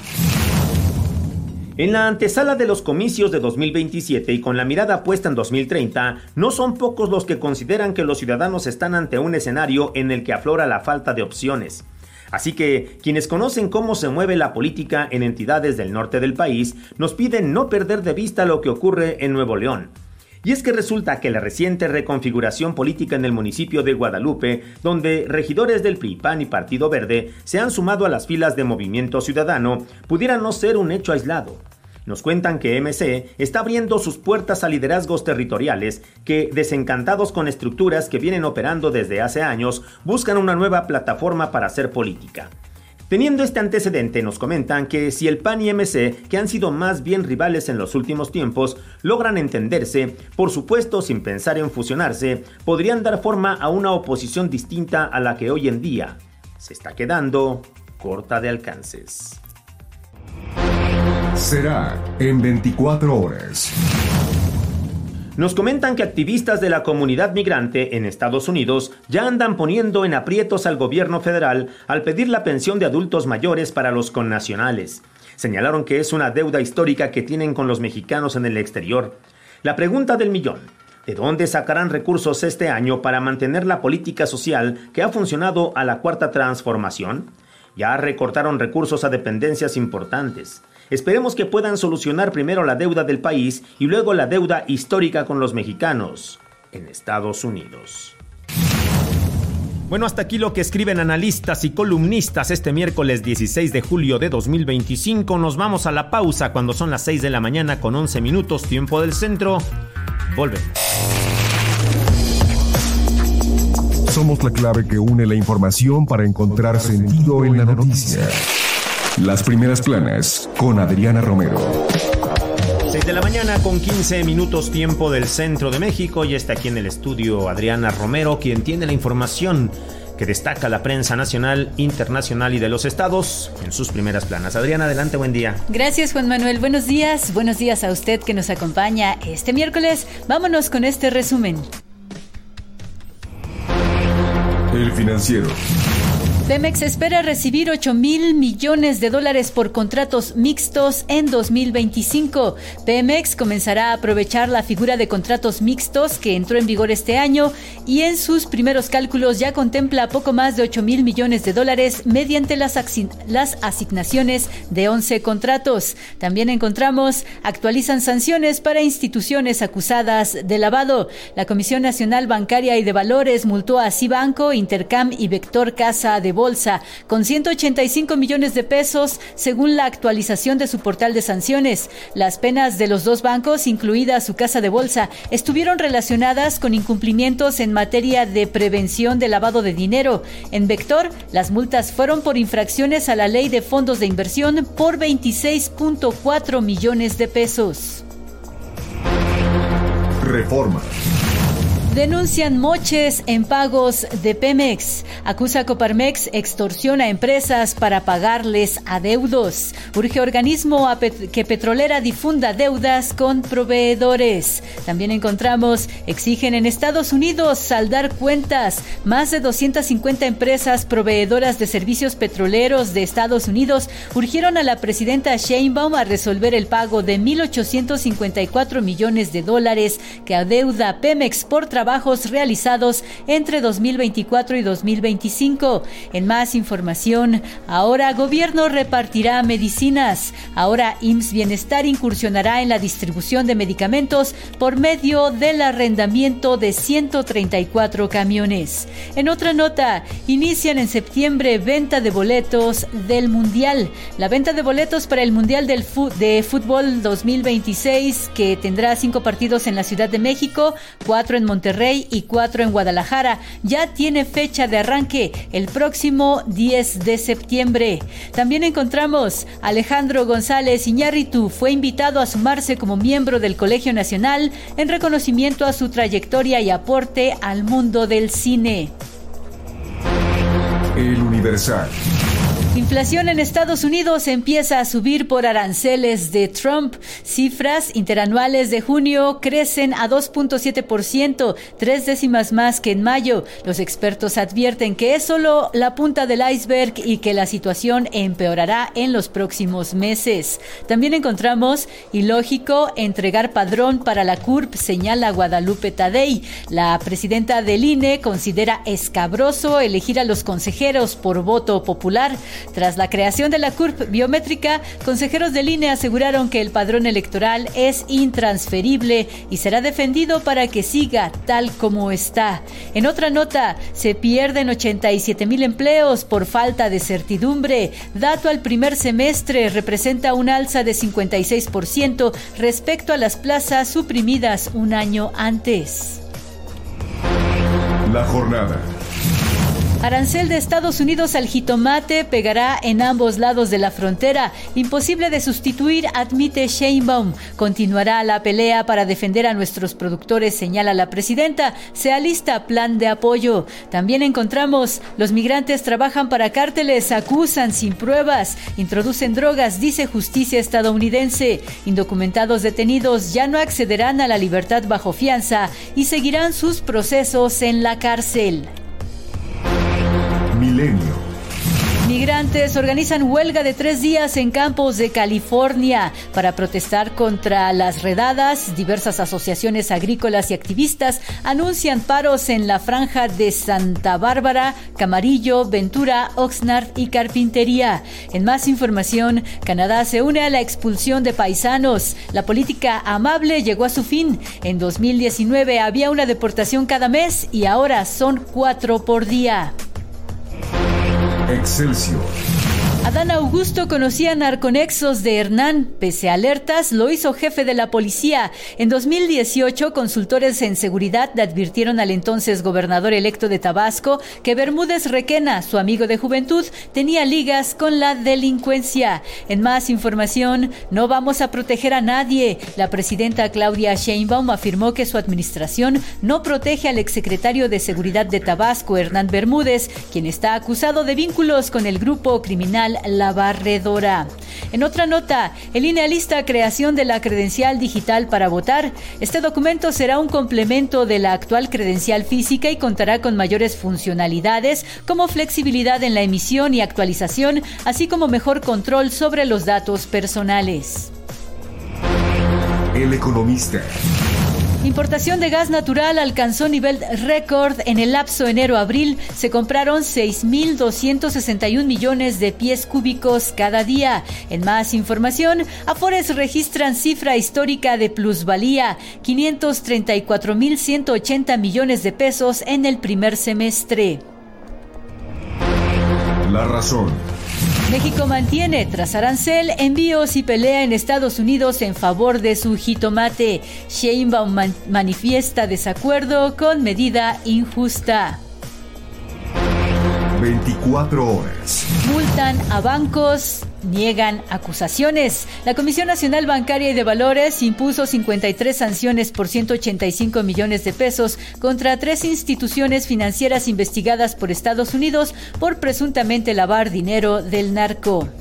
En la antesala de los comicios de 2027 y con la mirada puesta en 2030, no son pocos los que consideran que los ciudadanos están ante un escenario en el que aflora la falta de opciones. Así que, quienes conocen cómo se mueve la política en entidades del norte del país, nos piden no perder de vista lo que ocurre en Nuevo León. Y es que resulta que la reciente reconfiguración política en el municipio de Guadalupe, donde regidores del PRI, PAN y Partido Verde se han sumado a las filas de Movimiento Ciudadano, pudiera no ser un hecho aislado. Nos cuentan que MC está abriendo sus puertas a liderazgos territoriales que, desencantados con estructuras que vienen operando desde hace años, buscan una nueva plataforma para hacer política. Teniendo este antecedente, nos comentan que si el PAN y MC, que han sido más bien rivales en los últimos tiempos, logran entenderse, por supuesto sin pensar en fusionarse, podrían dar forma a una oposición distinta a la que hoy en día se está quedando corta de alcances. Será en 24 horas. Nos comentan que activistas de la comunidad migrante en Estados Unidos ya andan poniendo en aprietos al gobierno federal al pedir la pensión de adultos mayores para los connacionales. Señalaron que es una deuda histórica que tienen con los mexicanos en el exterior. La pregunta del millón: ¿de dónde sacarán recursos este año para mantener la política social que ha funcionado a la Cuarta Transformación? Ya recortaron recursos a dependencias importantes. Esperemos que puedan solucionar primero la deuda del país y luego la deuda histórica con los mexicanos, en Estados Unidos. Bueno, hasta aquí lo que escriben analistas y columnistas este miércoles 16 de julio de 2025. Nos vamos a la pausa cuando son las 6 de la mañana con 11 minutos, tiempo del centro. Volvemos. Somos la clave que une la información para encontrar sentido en la noticia. Las primeras planas con Adriana Romero. 6 de la mañana con 15 minutos, tiempo del centro de México, y está aquí en el estudio Adriana Romero, quien tiene la información que destaca la prensa nacional, internacional y de los estados en sus primeras planas. Adriana, adelante, buen día. Gracias, Juan Manuel. Buenos días a usted que nos acompaña este miércoles. Vámonos con este resumen. El Financiero. Pemex espera recibir $8,000 millones por contratos mixtos en 2025. Pemex comenzará a aprovechar la figura de contratos mixtos que entró en vigor este año y en sus primeros cálculos ya contempla poco más de $8,000 millones mediante las asignaciones de 11 contratos. También encontramos, actualizan sanciones para instituciones acusadas de lavado. La Comisión Nacional Bancaria y de Valores multó a Cibanco, Intercam y Vector Casa de Bolsa con $185 millones según la actualización de su portal de sanciones. Las penas de los dos bancos, incluida su casa de bolsa, estuvieron relacionadas con incumplimientos en materia de prevención de lavado de dinero. En Vector, las multas fueron por infracciones a la ley de fondos de inversión por $26.4 millones. Reforma. Denuncian moches en pagos de Pemex. Acusa a Coparmex extorsiona a empresas para pagarles adeudos. Urge organismo que petrolera difunda deudas con proveedores. También encontramos, exigen en Estados Unidos saldar cuentas. Más de 250 empresas proveedoras de servicios petroleros de Estados Unidos urgieron a la presidenta Sheinbaum a resolver el pago de $1,854 millones que adeuda Pemex por trabajos realizados entre 2024 y 2025. En más información, ahora gobierno repartirá medicinas. Ahora IMSS Bienestar incursionará en la distribución de medicamentos por medio del arrendamiento de 134 camiones. En otra nota, inician en septiembre venta de boletos del Mundial. La venta de boletos para el Mundial de Fútbol 2026, que tendrá 5 partidos en la Ciudad de México, 4 en Monterrey y 4 en Guadalajara, ya tiene fecha de arranque el próximo 10 de septiembre. También encontramos, Alejandro González Iñárritu fue invitado a sumarse como miembro del Colegio Nacional en reconocimiento a su trayectoria y aporte al mundo del cine. El Universal. Inflación en Estados Unidos empieza a subir por aranceles de Trump. Cifras interanuales de junio crecen a 2.7%, 3 décimas más que en mayo. Los expertos advierten que es solo la punta del iceberg y que la situación empeorará en los próximos meses. También encontramos, ilógico entregar padrón para la CURP, señala Guadalupe Tadei. La presidenta del INE considera escabroso elegir a los consejeros por voto popular. Tras la creación de la CURP biométrica, consejeros del INE aseguraron que el padrón electoral es intransferible y será defendido para que siga tal como está. En otra nota, se pierden 87,000 empleos por falta de certidumbre. Dato al primer semestre representa un alza de 56% respecto a las plazas suprimidas un año antes. La jornada. Arancel de Estados Unidos al jitomate pegará en ambos lados de la frontera. Imposible de sustituir, admite Sheinbaum. Continuará la pelea para defender a nuestros productores, señala la presidenta. Se alista plan de apoyo. También encontramos, los migrantes trabajan para cárteles, acusan sin pruebas, introducen drogas, dice justicia estadounidense. Indocumentados detenidos ya no accederán a la libertad bajo fianza y seguirán sus procesos en la cárcel. Milenio. Migrantes organizan huelga de 3 días en campos de California para protestar contra las redadas. Diversas asociaciones agrícolas y activistas anuncian paros en la franja de Santa Bárbara, Camarillo, Ventura, Oxnard y Carpintería. En más información, Canadá se une a la expulsión de paisanos. La política amable llegó a su fin. En 2019 había una deportación cada mes y ahora son 4 por día. Excelsior. Adán Augusto conocía narconexos de Hernán. Pese a alertas, lo hizo jefe de la policía. En 2018, consultores en seguridad le advirtieron al entonces gobernador electo de Tabasco que Bermúdez Requena, su amigo de juventud, tenía ligas con la delincuencia. En más información, no vamos a proteger a nadie. La presidenta Claudia Sheinbaum afirmó que su administración no protege al exsecretario de Seguridad de Tabasco, Hernán Bermúdez, quien está acusado de vínculos con el grupo criminal La Barredora. En otra nota, el INE alista creación de la credencial digital para votar. Este documento será un complemento de la actual credencial física y contará con mayores funcionalidades como flexibilidad en la emisión y actualización, así como mejor control sobre los datos personales. El Economista. Importación de gas natural alcanzó nivel récord en el lapso enero-abril. Se compraron 6.261 millones de pies cúbicos cada día. En más información, Afores registran cifra histórica de plusvalía, 534.180 millones de pesos en el primer semestre. La Razón. México mantiene, tras arancel, envíos y pelea en Estados Unidos en favor de su jitomate. Sheinbaum manifiesta desacuerdo con medida injusta. 24 horas. Multan a bancos, niegan acusaciones. La Comisión Nacional Bancaria y de Valores impuso 53 sanciones por 185 millones de pesos contra 3 instituciones financieras investigadas por Estados Unidos por presuntamente lavar dinero del narco.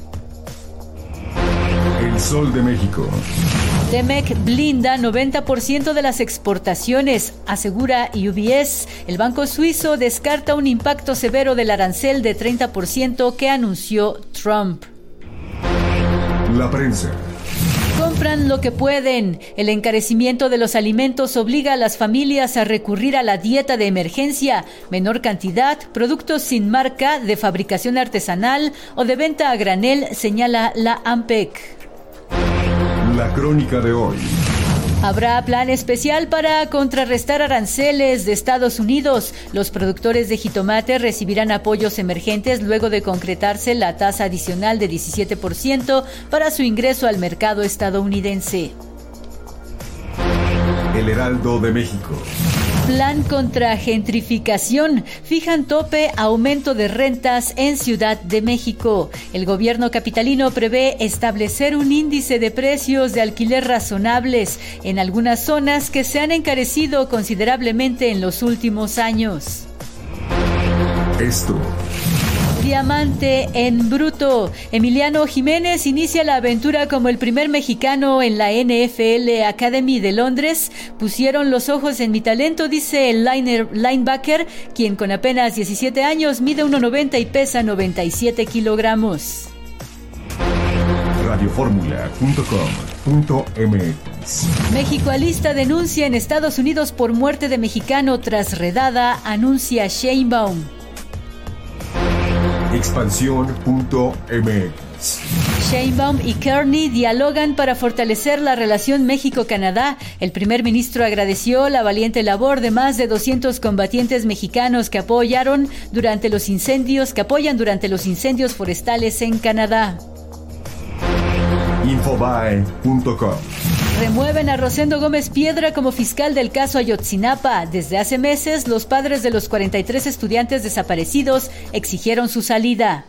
El Sol de México. Temec blinda 90% de las exportaciones, asegura UBS. El banco suizo descarta un impacto severo del arancel de 30% que anunció Trump. La Prensa. Compran lo que pueden. El encarecimiento de los alimentos obliga a las familias a recurrir a la dieta de emergencia. Menor cantidad, productos sin marca, de fabricación artesanal o de venta a granel, señala la AMPEC. La crónica de hoy. Habrá plan especial para contrarrestar aranceles de Estados Unidos. Los productores de jitomate recibirán apoyos emergentes luego de concretarse la tasa adicional de 17% para su ingreso al mercado estadounidense. El Heraldo de México. Plan contra gentrificación. Fijan tope a aumento de rentas en Ciudad de México. El gobierno capitalino prevé establecer un índice de precios de alquiler razonables en algunas zonas que se han encarecido considerablemente en los últimos años. Esto. Diamante en bruto. Emiliano Jiménez inicia la aventura como el primer mexicano en la NFL Academy de Londres. Pusieron los ojos en mi talento, dice el linebacker, quien con apenas 17 años mide 1.90 y pesa 97 kilogramos. Radioformula.com.mx. México alista denuncia en Estados Unidos por muerte de mexicano tras redada, anuncia Sheinbaum. Expansión.mx. Sheinbaum y Kearney dialogan para fortalecer la relación México-Canadá. El primer ministro agradeció la valiente labor de más de 200 combatientes mexicanos que apoyan durante los incendios forestales en Canadá. Infobae.com. Remueven a Rosendo Gómez Piedra como fiscal del caso Ayotzinapa. Desde hace meses, los padres de los 43 estudiantes desaparecidos exigieron su salida.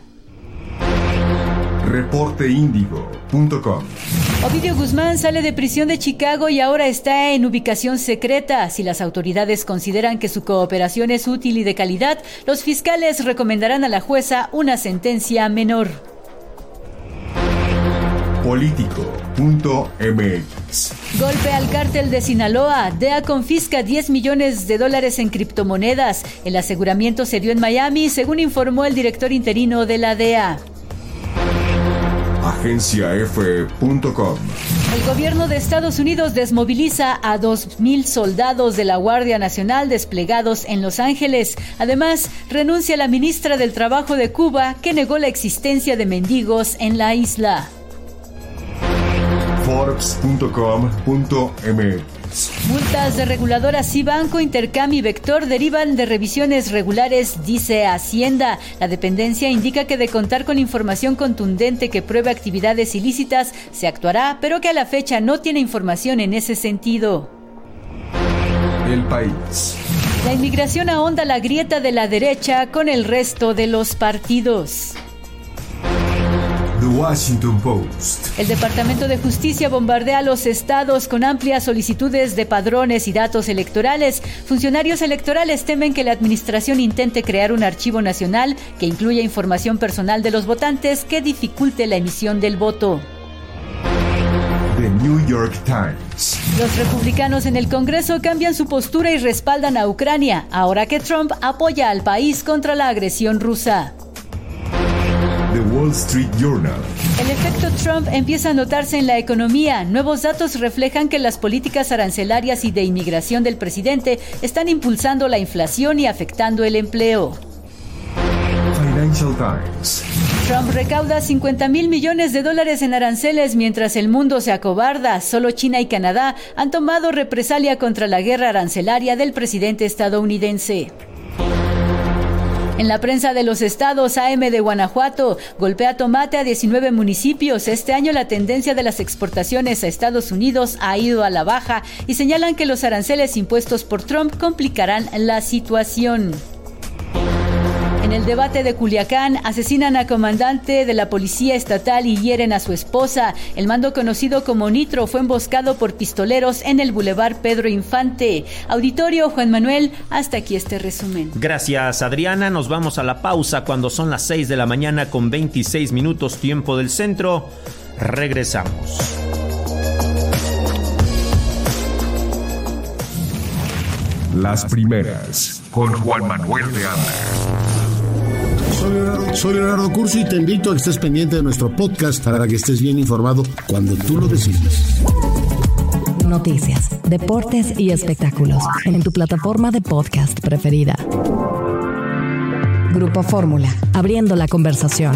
Reporteindigo.com. Ovidio Guzmán sale de prisión de Chicago y ahora está en ubicación secreta. Si las autoridades consideran que su cooperación es útil y de calidad, los fiscales recomendarán a la jueza una sentencia menor. Político.mx. Golpe al cártel de Sinaloa. DEA confisca $10 millones en criptomonedas. El aseguramiento se dio en Miami, según informó el director interino de la DEA. Agenciaf.com. El gobierno de Estados Unidos desmoviliza a 2,000 soldados de la Guardia Nacional desplegados en Los Ángeles. Además, renuncia la ministra del Trabajo de Cuba, que negó la existencia de mendigos en la isla. Forbes.com.mx. Multas de reguladoras Cibanco, Intercam y Vector derivan de revisiones regulares, dice Hacienda. La dependencia indica que de contar con información contundente que pruebe actividades ilícitas, se actuará, pero que a la fecha no tiene información en ese sentido. El País. La inmigración ahonda la grieta de la derecha con el resto de los partidos. The Washington Post. El Departamento de Justicia bombardea a los estados con amplias solicitudes de padrones y datos electorales. Funcionarios electorales temen que la administración intente crear un archivo nacional que incluya información personal de los votantes que dificulte la emisión del voto. The New York Times. Los republicanos en el Congreso cambian su postura y respaldan a Ucrania, ahora que Trump apoya al país contra la agresión rusa. The Wall Street Journal. El efecto Trump empieza a notarse en la economía. Nuevos datos reflejan que las políticas arancelarias y de inmigración del presidente están impulsando la inflación y afectando el empleo. Financial Times. Trump recauda $50,000 millones en aranceles mientras el mundo se acobarda. Solo China y Canadá han tomado represalia contra la guerra arancelaria del presidente estadounidense. En la prensa de los estados, AM de Guanajuato golpea tomate a 19 municipios. Este año la tendencia de las exportaciones a Estados Unidos ha ido a la baja y señalan que los aranceles impuestos por Trump complicarán la situación. En el debate de Culiacán, asesinan a comandante de la policía estatal y hieren a su esposa. El mando conocido como Nitro fue emboscado por pistoleros en el Boulevard Pedro Infante. Auditorio, Juan Manuel, hasta aquí este resumen. Gracias, Adriana. Nos vamos a la pausa cuando son las 6 de la mañana con 26 minutos tiempo del centro. Regresamos. Las primeras con Juan Manuel de Anda. Soy Leonardo Curso y te invito a que estés pendiente de nuestro podcast para que estés bien informado cuando tú lo decidas. Noticias, deportes y espectáculos en tu plataforma de podcast preferida. Grupo Fórmula, abriendo la conversación.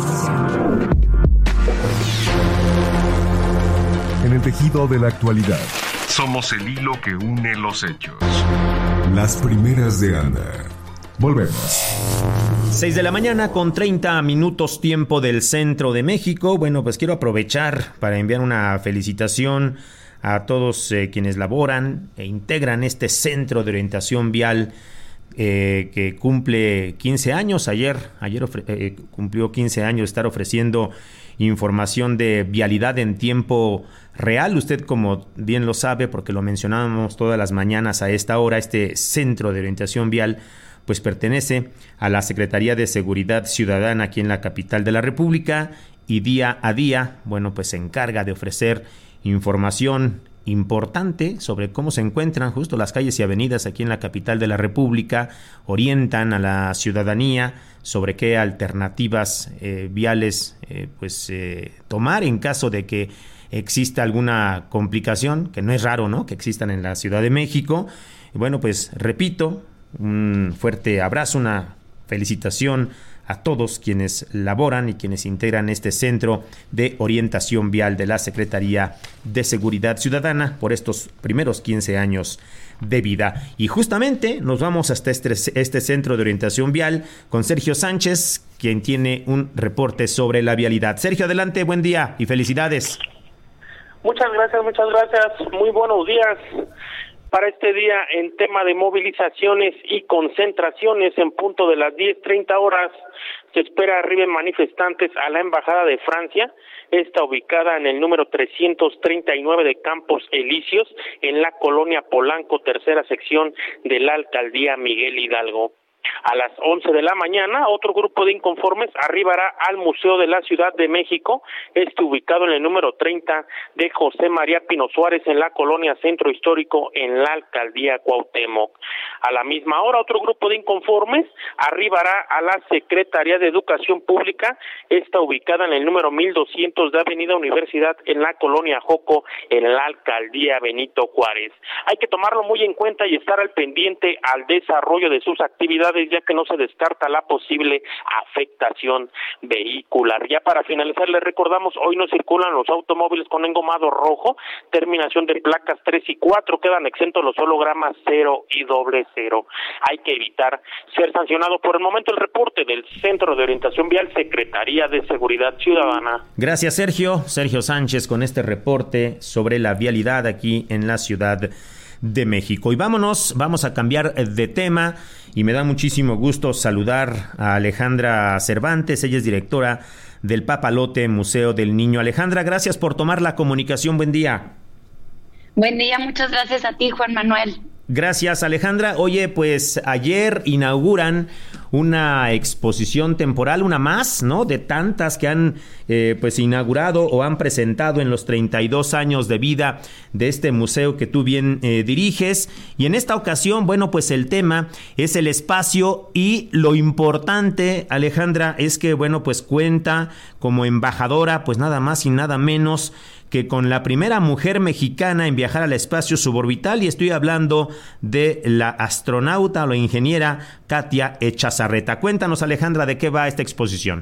En el tejido de la actualidad, somos el hilo que une los hechos. Las primeras de Anda. Volvemos. 6 de la mañana con 30 minutos tiempo del centro de México. Bueno, pues quiero aprovechar para enviar una felicitación a todos quienes laboran e integran este centro de orientación vial que cumple 15 años. Ayer cumplió 15 años de estar ofreciendo información de vialidad en tiempo real. Usted, como bien lo sabe, porque lo mencionábamos todas las mañanas a esta hora, este centro de orientación vial pues pertenece a la Secretaría de Seguridad Ciudadana aquí en la capital de la República y día a día, bueno, pues se encarga de ofrecer información importante sobre cómo se encuentran justo las calles y avenidas aquí en la capital de la República, orientan a la ciudadanía sobre qué alternativas viales tomar en caso de que exista alguna complicación, que no es raro, ¿no?, que existan en la Ciudad de México. Y bueno, pues repito, un fuerte abrazo, una felicitación a todos quienes laboran y quienes integran este centro de orientación vial de la Secretaría de Seguridad Ciudadana por estos primeros 15 años de vida. Y justamente nos vamos hasta este centro de orientación vial con Sergio Sánchez, quien tiene un reporte sobre la vialidad. Sergio, adelante, buen día y felicidades. Muchas gracias. Muy buenos días. Para este día, en tema de movilizaciones y concentraciones, en punto de las 10:30 horas, se espera arriben manifestantes a la Embajada de Francia, esta ubicada en el número 339 de Campos Elíseos, en la colonia Polanco, tercera sección de la alcaldía Miguel Hidalgo. A las 11 de la mañana, otro grupo de inconformes arribará al Museo de la Ciudad de México, ubicado en el número 30 de José María Pino Suárez, en la colonia Centro Histórico, en la alcaldía Cuauhtémoc. A la misma hora, otro grupo de inconformes arribará a la Secretaría de Educación Pública, ubicada en el número 1200 de Avenida Universidad, en la colonia Joco, en la alcaldía Benito Juárez. Hay que tomarlo muy en cuenta y estar al pendiente al desarrollo de sus actividades, ya que no se descarta la posible afectación vehicular. Ya para finalizar, les recordamos, hoy no circulan los automóviles con engomado rojo, terminación de placas 3 y 4, quedan exentos los hologramas 0 y 00. Hay que evitar ser sancionado. Por el momento, el reporte del Centro de Orientación Vial, Secretaría de Seguridad Ciudadana. Gracias, Sergio Sánchez, con este reporte sobre la vialidad aquí en la Ciudad de México. Y vamos a cambiar de tema, y me da muchísimo gusto saludar a Alejandra Cervantes. Ella es directora del Papalote Museo del Niño. Alejandra, gracias por tomar la comunicación. Buen día. Buen día, muchas gracias a ti, Juan Manuel. Gracias, Alejandra. Oye, pues ayer inauguran una exposición temporal, una más, ¿no?, de tantas que han pues inaugurado o han presentado en los 32 años de vida de este museo que tú bien diriges. Y en esta ocasión, bueno, pues el tema es el espacio, y lo importante, Alejandra, es que, bueno, pues cuenta como embajadora, pues nada más y nada menos que con la primera mujer mexicana en viajar al espacio suborbital, y estoy hablando de la astronauta o la ingeniera Katia Echazarreta. Cuéntanos, Alejandra, ¿de qué va esta exposición?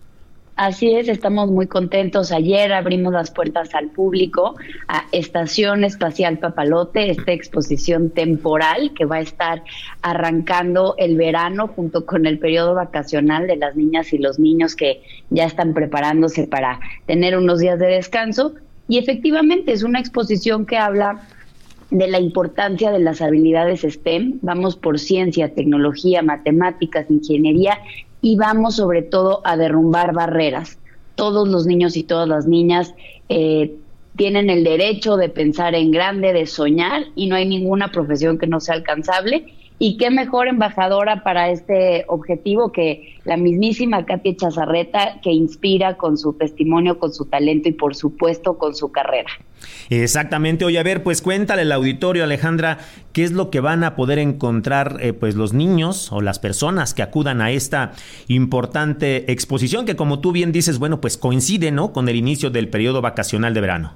Así es, estamos muy contentos. Ayer abrimos las puertas al público a Estación Espacial Papalote, esta exposición temporal que va a estar arrancando el verano junto con el periodo vacacional de las niñas y los niños que ya están preparándose para tener unos días de descanso. Y efectivamente es una exposición que habla de la importancia de las habilidades STEM. Vamos por ciencia, tecnología, matemáticas, ingeniería, y vamos sobre todo a derrumbar barreras. Todos los niños y todas las niñas tienen el derecho de pensar en grande, de soñar, y no hay ninguna profesión que no sea alcanzable. Y qué mejor embajadora para este objetivo que la mismísima Katia Echazarreta, que inspira con su testimonio, con su talento y por supuesto con su carrera. Exactamente. Oye, a ver, pues cuéntale al auditorio, Alejandra, qué es lo que van a poder encontrar pues los niños o las personas que acudan a esta importante exposición que, como tú bien dices, bueno, pues coincide, ¿no?, con el inicio del periodo vacacional de verano.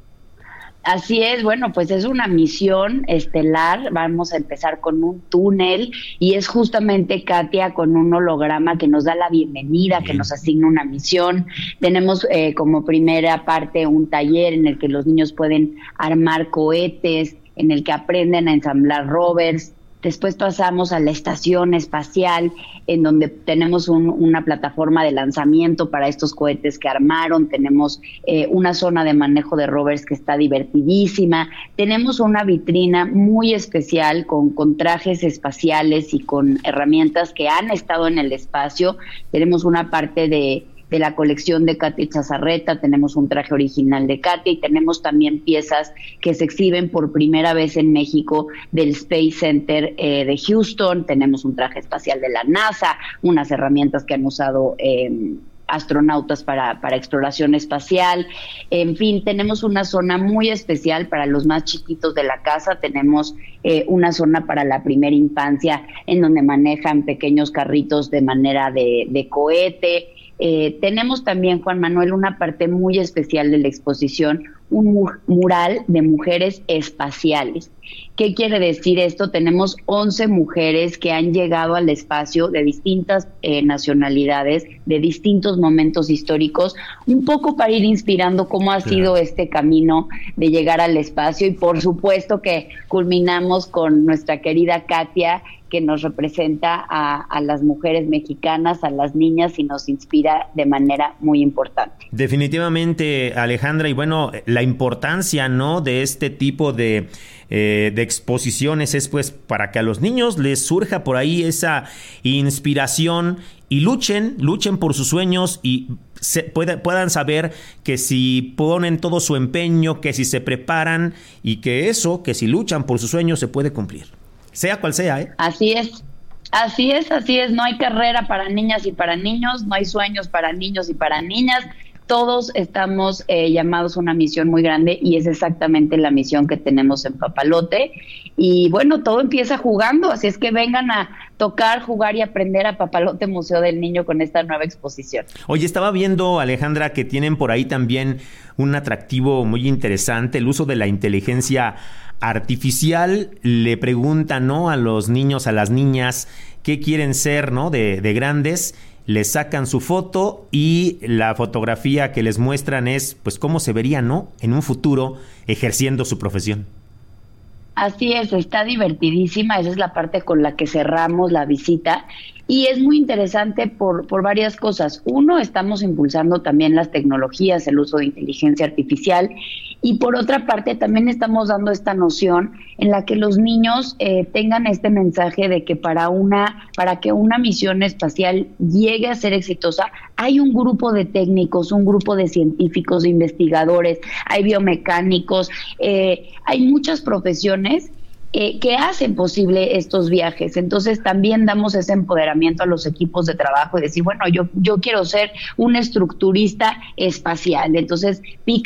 Así es, bueno, pues es una misión estelar. Vamos a empezar con un túnel, y es justamente Katia con un holograma que nos da la bienvenida, bien, que nos asigna una misión. Tenemos como primera parte un taller en el que los niños pueden armar cohetes, en el que aprenden a ensamblar rovers. Después pasamos a la estación espacial, en donde tenemos una plataforma de lanzamiento para estos cohetes que armaron. Tenemos una zona de manejo de rovers que está divertidísima. Tenemos una vitrina muy especial con trajes espaciales y con herramientas que han estado en el espacio. Tenemos una parte de la colección de Katia Echazarreta, tenemos un traje original de Katia, y tenemos también piezas que se exhiben por primera vez en México del Space Center de Houston. Tenemos un traje espacial de la NASA, unas herramientas que han usado astronautas para exploración espacial. En fin, tenemos una zona muy especial para los más chiquitos de la casa. Tenemos una zona para la primera infancia, en donde manejan pequeños carritos de manera de cohete. Tenemos también, Juan Manuel, una parte muy especial de la exposición, un mural de mujeres espaciales. ¿Qué quiere decir esto? Tenemos 11 mujeres que han llegado al espacio de distintas nacionalidades, de distintos momentos históricos, un poco para ir inspirando cómo ha sido este camino de llegar al espacio. Y por supuesto que culminamos con nuestra querida Katia, que nos representa a las mujeres mexicanas, a las niñas, y nos inspira de manera muy importante. Definitivamente, Alejandra, y bueno, la importancia, ¿no?, de este tipo de exposiciones es pues para que a los niños les surja por ahí esa inspiración y luchen por sus sueños, y puedan saber que si ponen todo su empeño, que si se preparan, y que si luchan por sus sueños se puede cumplir. Sea cual sea, ¿eh? Así es. Así es, no hay carrera para niñas y para niños, no hay sueños para niños y para niñas. Todos estamos llamados a una misión muy grande y es exactamente la misión que tenemos en Papalote. Y bueno, todo empieza jugando, así es que vengan a tocar, jugar y aprender a Papalote Museo del Niño con esta nueva exposición. Oye, estaba viendo, Alejandra, que tienen por ahí también un atractivo muy interesante, el uso de la inteligencia artificial. Le preguntan, ¿no?, a los niños, a las niñas, qué quieren ser, ¿no?, de grandes. Les sacan su foto y la fotografía que les muestran es, pues, cómo se verían, ¿no?, en un futuro ejerciendo su profesión. Así es, está divertidísima, esa es la parte con la que cerramos la visita y es muy interesante por varias cosas. Uno, estamos impulsando también las tecnologías, el uso de inteligencia artificial y por otra parte también estamos dando esta noción en la que los niños tengan este mensaje de que para que una misión espacial llegue a ser exitosa, hay un grupo de técnicos, un grupo de científicos, de investigadores, hay biomecánicos, hay muchas profesiones que hacen posible estos viajes. Entonces también damos ese empoderamiento a los equipos de trabajo y decir, bueno, yo quiero ser un estructurista espacial. Entonces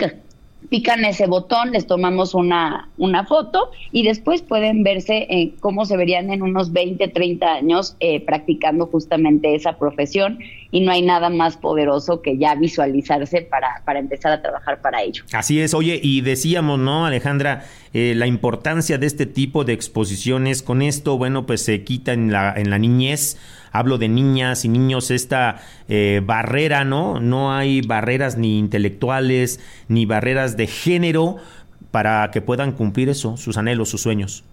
pican ese botón, les tomamos una foto y después pueden verse cómo se verían en unos 20, 30 años practicando justamente esa profesión y no hay nada más poderoso que ya visualizarse para empezar a trabajar para ello. Así es. Oye, y decíamos, ¿no, Alejandra, la importancia de este tipo de exposiciones? Con esto, bueno, pues se quita en la niñez. Hablo de niñas y niños, esta barrera, ¿no? No hay barreras ni intelectuales, ni barreras de género para que puedan cumplir eso, sus anhelos, sus sueños.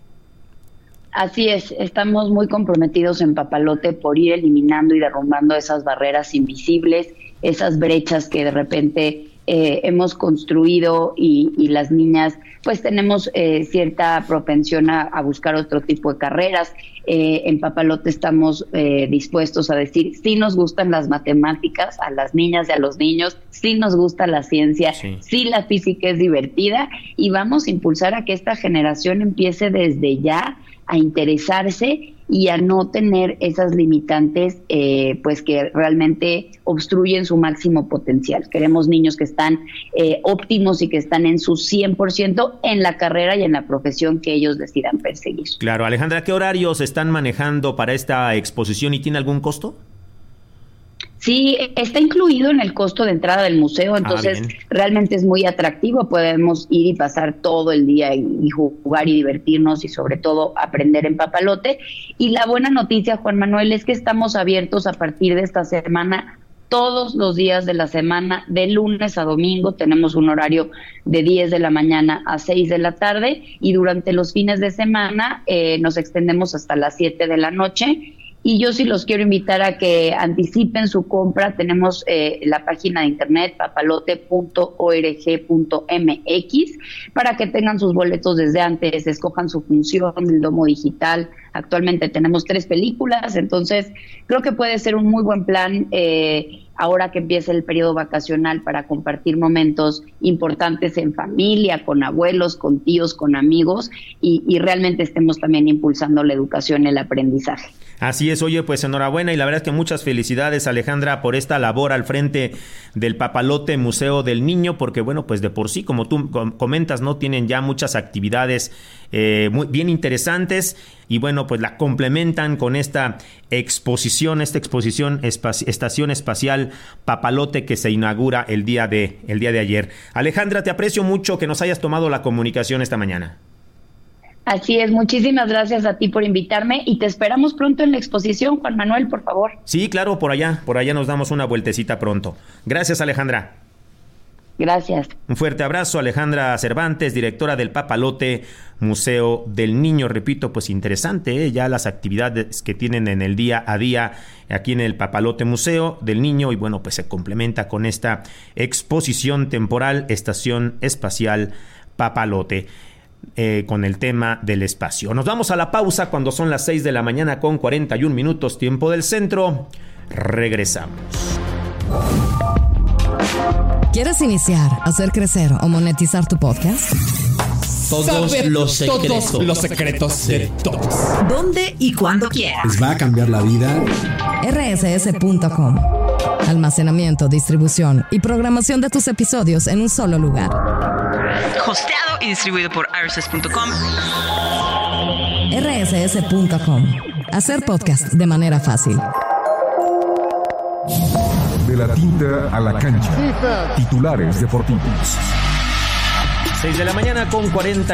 Así es, estamos muy comprometidos en Papalote por ir eliminando y derrumbando esas barreras invisibles, esas brechas que de repente hemos construido y las niñas pues tenemos cierta propensión a buscar otro tipo de carreras. En Papalote estamos dispuestos a decir, sí nos gustan las matemáticas a las niñas y a los niños, sí nos gusta la ciencia, sí la física es divertida y vamos a impulsar a que esta generación empiece desde ya a interesarse y a no tener esas limitantes pues que realmente obstruyen su máximo potencial. Queremos niños que están óptimos y que están en su 100% en la carrera y en la profesión que ellos decidan perseguir. Claro. Alejandra, ¿qué horarios están manejando para esta exposición y tiene algún costo? Sí, está incluido en el costo de entrada del museo, entonces realmente es muy atractivo, podemos ir y pasar todo el día y jugar y divertirnos y sobre todo aprender en Papalote. Y la buena noticia, Juan Manuel, es que estamos abiertos a partir de esta semana todos los días de la semana, de lunes a domingo, tenemos un horario de 10 de la mañana a 6 de la tarde y durante los fines de semana nos extendemos hasta las 7 de la noche. Y yo sí los quiero invitar a que anticipen su compra. Tenemos la página de internet papalote.org.mx para que tengan sus boletos desde antes, escojan su función, el domo digital. Actualmente tenemos 3 películas, entonces creo que puede ser un muy buen plan ahora que empieza el periodo vacacional para compartir momentos importantes en familia, con abuelos, con tíos, con amigos y realmente estemos también impulsando la educación y el aprendizaje. Así es. Oye, pues enhorabuena y la verdad es que muchas felicidades, Alejandra, por esta labor al frente del Papalote Museo del Niño, porque bueno, pues de por sí, como tú comentas, ¿no? Tienen ya muchas actividades muy bien interesantes y bueno, pues la complementan con esta exposición Estación Espacial Papalote que se inaugura el día de ayer. Alejandra, te aprecio mucho que nos hayas tomado la comunicación esta mañana. Así es, muchísimas gracias a ti por invitarme y te esperamos pronto en la exposición, Juan Manuel, por favor. Sí, claro, por allá nos damos una vueltecita pronto. Gracias, Alejandra. Gracias. Un fuerte abrazo, Alejandra Cervantes, directora del Papalote Museo del Niño. Repito, pues interesante, ya las actividades que tienen en el día a día aquí en el Papalote Museo del Niño y bueno, pues se complementa con esta exposición temporal Estación Espacial Papalote. Con el tema del espacio. Nos vamos a la pausa cuando son las 6 de la mañana con 41 minutos, tiempo del centro. Regresamos. ¿Quieres iniciar, hacer crecer o monetizar tu podcast? todos los secretos de todos. ¿Dónde y cuándo quieras? Les va a cambiar la vida. rss.com. Almacenamiento, distribución y programación de tus episodios en un solo lugar. Hosteado y distribuido por rss.com. rss.com. Hacer podcast de manera fácil. De la tinta a la cancha. Titulares deportivos. 6 de la mañana con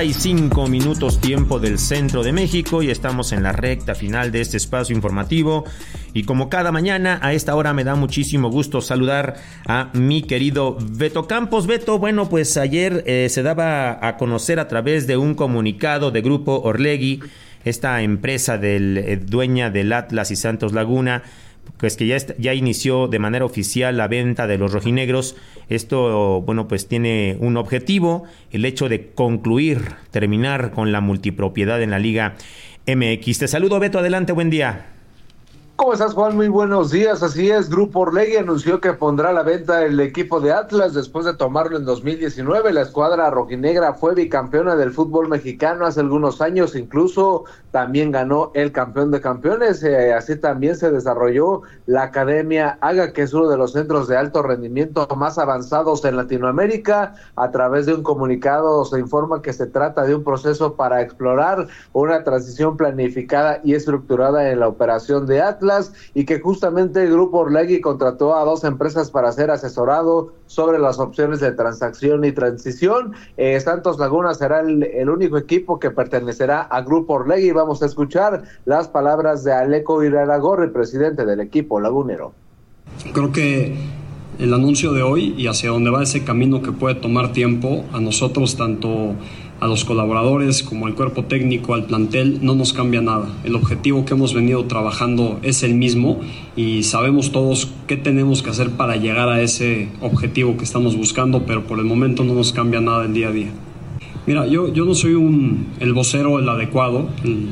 45 minutos tiempo del centro de México y estamos en la recta final de este espacio informativo y como cada mañana a esta hora me da muchísimo gusto saludar a mi querido Beto Campos. Beto, bueno, pues ayer se daba a conocer a través de un comunicado de Grupo Orlegui, esta empresa dueña del Atlas y Santos Laguna, pues que ya inició de manera oficial la venta de los rojinegros. Esto, bueno, pues tiene un objetivo, el hecho de terminar con la multipropiedad en la Liga MX. Te saludo, Beto, adelante, buen día. ¿Cómo estás, Juan? Muy buenos días. Así es, Grupo Orlegui anunció que pondrá a la venta el equipo de Atlas después de tomarlo en 2019. La escuadra rojinegra fue bicampeona del fútbol mexicano hace algunos años, incluso también ganó el campeón de campeones. Así también se desarrolló la Academia AGA, que es uno de los centros de alto rendimiento más avanzados en Latinoamérica. A través de un comunicado se informa que se trata de un proceso para explorar una transición planificada y estructurada en la operación de Atlas, y que justamente el Grupo Orlegui contrató a 2 empresas para ser asesorado sobre las opciones de transacción y transición. Santos Laguna será el único equipo que pertenecerá a Grupo Orlegui. Vamos a escuchar las palabras de Aleco Iraragorri, presidente del equipo lagunero. Creo que el anuncio de hoy y hacia dónde va ese camino que puede tomar tiempo, a nosotros, tanto a los colaboradores como al cuerpo técnico, al plantel, no nos cambia nada. El objetivo que hemos venido trabajando es el mismo y sabemos todos qué tenemos que hacer para llegar a ese objetivo que estamos buscando, pero por el momento no nos cambia nada el día a día. Mira, yo no soy el vocero, el adecuado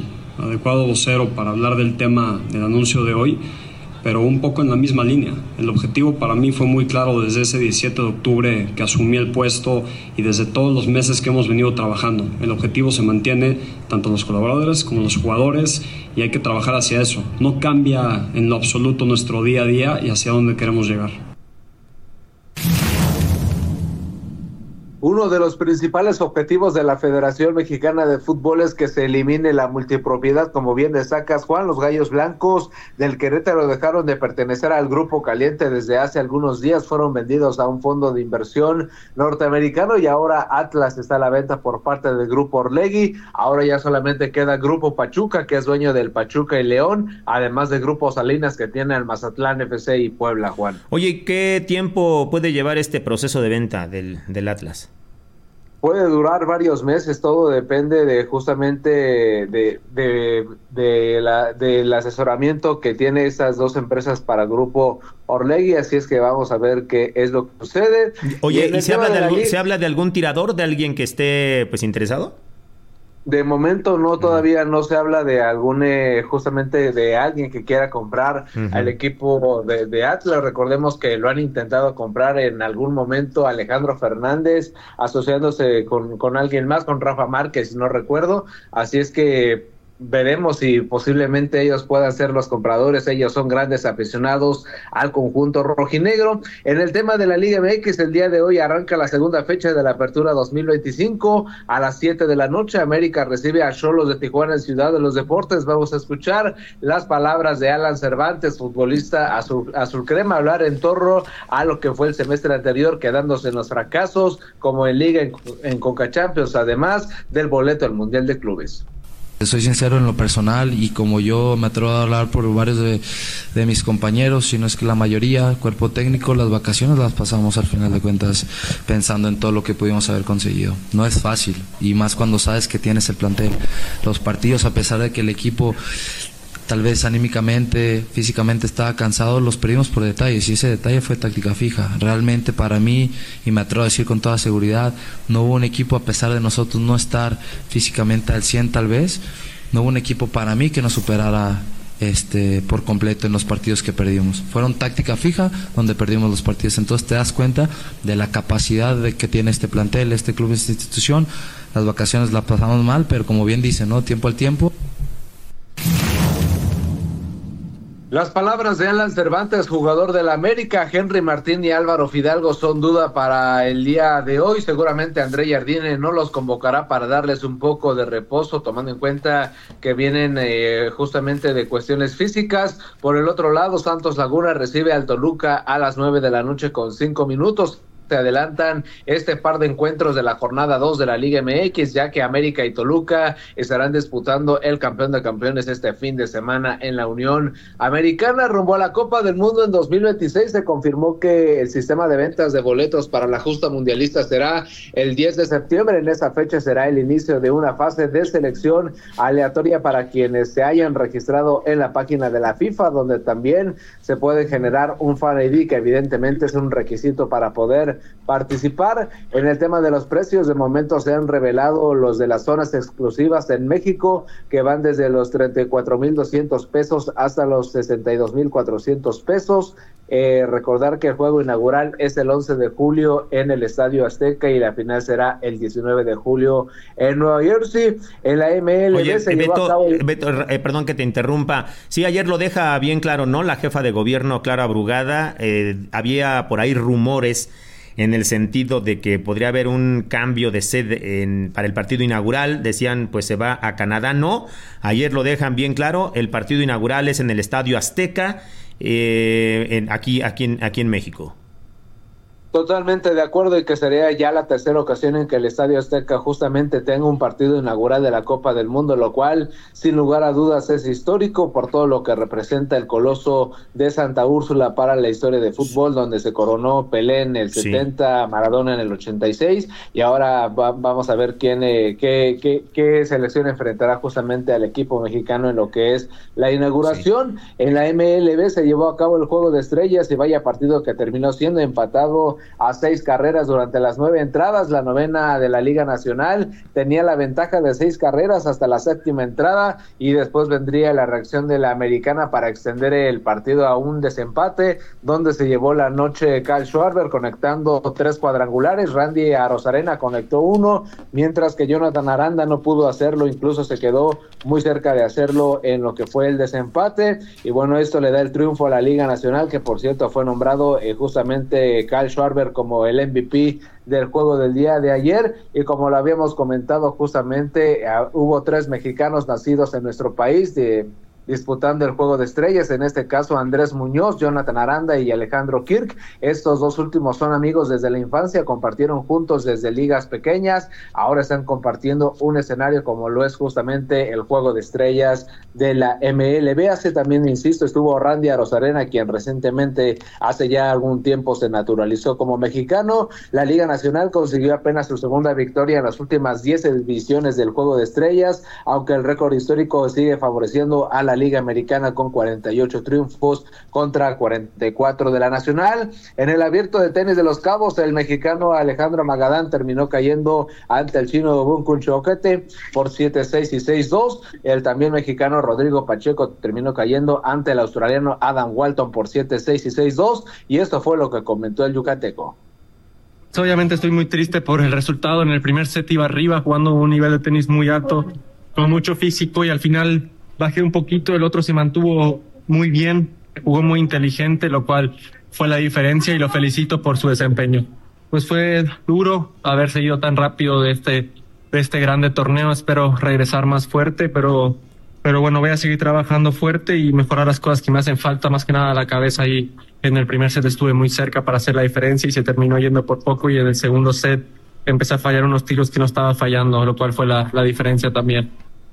vocero para hablar del tema del anuncio de hoy, pero un poco en la misma línea. El objetivo para mí fue muy claro desde ese 17 de octubre que asumí el puesto y desde todos los meses que hemos venido trabajando. El objetivo se mantiene tanto los colaboradores como los jugadores y hay que trabajar hacia eso. No cambia en lo absoluto nuestro día a día y hacia dónde queremos llegar. Uno de los principales objetivos de la Federación Mexicana de Fútbol es que se elimine la multipropiedad, como bien destacas, Juan. Los Gallos Blancos del Querétaro dejaron de pertenecer al Grupo Caliente desde hace algunos días, fueron vendidos a un fondo de inversión norteamericano y ahora Atlas está a la venta por parte del Grupo Orlegui. Ahora ya solamente queda Grupo Pachuca, que es dueño del Pachuca y León, además de Grupo Salinas, que tiene al Mazatlán FC y Puebla, Juan. Oye, ¿qué tiempo puede llevar este proceso de venta del Atlas? Puede durar varios meses, todo depende de justamente del asesoramiento que tiene estas 2 empresas para Grupo Orlegui, así es que vamos a ver qué es lo que sucede. Oye, ¿y se habla de algún tirador, de alguien que esté pues interesado? De momento no, todavía no se habla de justamente de alguien que quiera comprar al equipo de Atlas. Recordemos que lo han intentado comprar en algún momento Alejandro Fernández, asociándose con alguien más, con Rafa Márquez, si no recuerdo. Así es que veremos si posiblemente ellos puedan ser los compradores. Ellos son grandes aficionados al conjunto rojinegro. En el tema de la Liga MX, el día de hoy arranca la segunda fecha de la Apertura 2025 a las 7 de la noche. América recibe a Xolos de Tijuana en Ciudad de los Deportes. Vamos a escuchar las palabras de Alan Cervantes, futbolista azul crema, hablar en torno a lo que fue el semestre anterior, quedándose en los fracasos como en Liga, en Conca Champions, además del boleto al Mundial de Clubes. Soy sincero en lo personal y como yo me atrevo a hablar por varios de mis compañeros, si no es que la mayoría, cuerpo técnico, las vacaciones las pasamos al final de cuentas pensando en todo lo que pudimos haber conseguido. No es fácil y más cuando sabes que tienes el plantel. Los partidos, a pesar de que el equipo tal vez anímicamente, físicamente estaba cansado, los perdimos por detalles y ese detalle fue táctica fija. Realmente para mí, y me atrevo a decir con toda seguridad, no hubo un equipo, a pesar de nosotros no estar físicamente al 100 tal vez, no hubo un equipo para mí que nos superara por completo en los partidos que perdimos. Fueron táctica fija donde perdimos los partidos. Entonces te das cuenta de la capacidad que tiene este plantel, este club, esta institución las vacaciones las pasamos mal, pero como bien dice, ¿no? Tiempo al tiempo. Las palabras de Alan Cervantes, jugador del América. Henry Martín y Álvaro Fidalgo son duda para el día de hoy. Seguramente André Jardine no los convocará para darles un poco de reposo, tomando en cuenta que vienen justamente de cuestiones físicas. Por el otro lado, Santos Laguna recibe al Toluca a las 9:00 con 5 minutos. Se adelantan este par de encuentros de la jornada 2 de la Liga MX, ya que América y Toluca estarán disputando el campeón de campeones este fin de semana en la Unión Americana. Rumbo a la Copa del Mundo en 2026 se confirmó que el sistema de ventas de boletos para la justa mundialista será el 10 de septiembre. En esa fecha será el inicio de una fase de selección aleatoria para quienes se hayan registrado en la página de la FIFA, donde también se puede generar un Fan ID, que evidentemente es un requisito para poder participar. En el tema de los precios, de momento se han revelado los de las zonas exclusivas en México, que van desde los 34,200 pesos hasta los 62,400 pesos. Recordar que el juego inaugural es el 11 de julio en el Estadio Azteca y la final será el 19 de julio en Nueva Jersey. En la MLB. Oye, se llevó a cabo... Beto, perdón que te interrumpa. Sí, ayer lo deja bien claro, ¿no? La jefa de gobierno, Clara Brugada, había por ahí rumores en el sentido de que podría haber un cambio de sede para el partido inaugural. Decían, pues se va a Canadá. No, ayer lo dejan bien claro, el partido inaugural es en el Estadio Azteca, aquí en México. Totalmente de acuerdo, y que sería ya la tercera ocasión en que el Estadio Azteca justamente tenga un partido inaugural de la Copa del Mundo, lo cual sin lugar a dudas es histórico por todo lo que representa el Coloso de Santa Úrsula para la historia de fútbol, donde se coronó Pelé en el 70, Maradona en el 86, y ahora vamos a ver qué selección enfrentará justamente al equipo mexicano en lo que es la inauguración. En la MLB se llevó a cabo el Juego de Estrellas, y vaya partido que terminó siendo empatado a 6 carreras durante las 9 entradas. La novena de la Liga Nacional tenía la ventaja de 6 carreras hasta la 7ª entrada, y después vendría la reacción de la Americana para extender el partido a un desempate, donde se llevó la noche Kyle Schwarber conectando 3 cuadrangulares. Randy Arozarena conectó 1, mientras que Jonathan Aranda no pudo hacerlo, incluso se quedó muy cerca de hacerlo en lo que fue el desempate. Y bueno, esto le da el triunfo a la Liga Nacional, que por cierto fue nombrado justamente Kyle Schwarber como el MVP del juego del día de ayer. Y como lo habíamos comentado, justamente hubo 3 mexicanos nacidos en nuestro país disputando el Juego de Estrellas, en este caso Andrés Muñoz, Jonathan Aranda y Alejandro Kirk. Estos 2 últimos son amigos desde la infancia, compartieron juntos desde ligas pequeñas, ahora están compartiendo un escenario como lo es justamente el Juego de Estrellas de la MLB. Hace también, insisto, estuvo Randy Arozarena, quien recientemente, hace ya algún tiempo, se naturalizó como mexicano. La Liga Nacional consiguió apenas su segunda victoria en las últimas 10 ediciones del Juego de Estrellas, aunque el récord histórico sigue favoreciendo a la Liga Americana con 48 triunfos contra 44 de la Nacional. En el Abierto de Tenis de Los Cabos, el mexicano Alejandro Magadán terminó cayendo ante el chino Bunkun Choquete por 7-6 y 6-2. El también mexicano Rodrigo Pacheco terminó cayendo ante el australiano Adam Walton por 7-6 y 6-2, y esto fue lo que comentó el yucateco. Obviamente estoy muy triste por el resultado. En el primer set iba arriba jugando un nivel de tenis muy alto, con mucho físico, y al final bajé un poquito. El otro se mantuvo muy bien, jugó muy inteligente, lo cual fue la diferencia, y lo felicito por su desempeño. Pues fue duro haber seguido tan rápido de este grande torneo. Espero regresar más fuerte, pero bueno, voy a seguir trabajando fuerte y mejorar las cosas que me hacen falta, más que nada la cabeza. Y en el primer set estuve muy cerca para hacer la diferencia y se terminó yendo por poco, y en el segundo set empecé a fallar unos tiros que no estaba fallando, lo cual fue la diferencia también.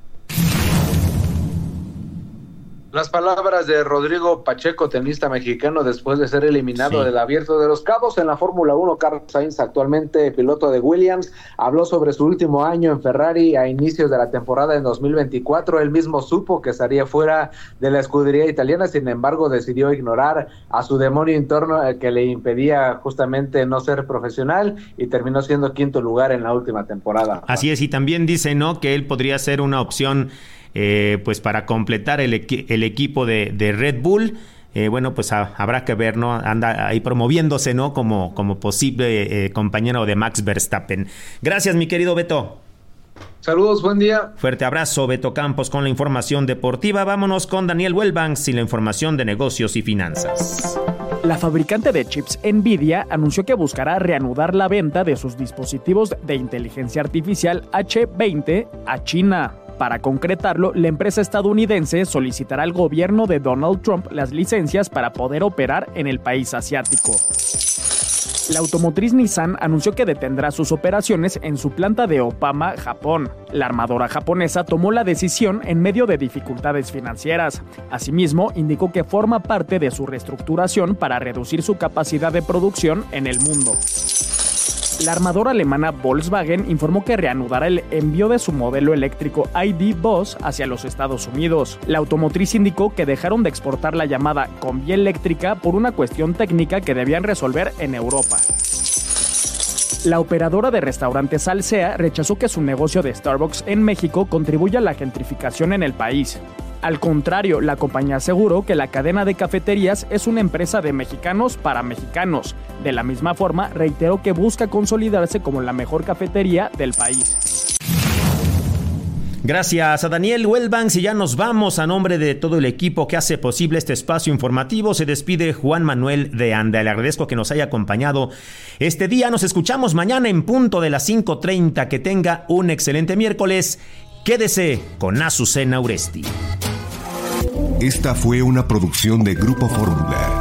Las palabras de Rodrigo Pacheco, tenista mexicano, después de ser eliminado del Abierto de Los Cabos. En la Fórmula 1, Carlos Sainz, actualmente piloto de Williams, habló sobre su último año en Ferrari a inicios de la temporada en 2024. Él mismo supo que estaría fuera de la escudería italiana, sin embargo decidió ignorar a su demonio interno que le impedía justamente no ser profesional, y terminó siendo 5º lugar en la última temporada. Así es, y también dice, ¿no?, que él podría ser una opción pues para completar el equipo de Red Bull. Bueno, pues habrá que ver, ¿no? Anda ahí promoviéndose, ¿no?, como posible compañero de Max Verstappen. Gracias, mi querido Beto. Saludos, buen día. Fuerte abrazo, Beto Campos, con la información deportiva. Vámonos con Daniel Wellbanks y la información de negocios y finanzas. La fabricante de chips Nvidia anunció que buscará reanudar la venta de sus dispositivos de inteligencia artificial H20 a China. Para concretarlo, la empresa estadounidense solicitará al gobierno de Donald Trump las licencias para poder operar en el país asiático. La automotriz Nissan anunció que detendrá sus operaciones en su planta de Opama, Japón. La armadora japonesa tomó la decisión en medio de dificultades financieras. Asimismo, indicó que forma parte de su reestructuración para reducir su capacidad de producción en el mundo. La armadora alemana Volkswagen informó que reanudará el envío de su modelo eléctrico ID. Buzz hacia los Estados Unidos. La automotriz indicó que dejaron de exportar la llamada combi eléctrica por una cuestión técnica que debían resolver en Europa. La operadora de restaurantes Alsea rechazó que su negocio de Starbucks en México contribuya a la gentrificación en el país. Al contrario, la compañía aseguró que la cadena de cafeterías es una empresa de mexicanos para mexicanos. De la misma forma, reiteró que busca consolidarse como la mejor cafetería del país. Gracias a Daniel Wellbanks y ya nos vamos. A nombre de todo el equipo que hace posible este espacio informativo, se despide Juan Manuel de Anda. Le agradezco que nos haya acompañado este día. Nos escuchamos mañana en punto de las 5:30. Que tenga un excelente miércoles. Quédese con Azucena Uresti. Esta fue una producción de Grupo Fórmula.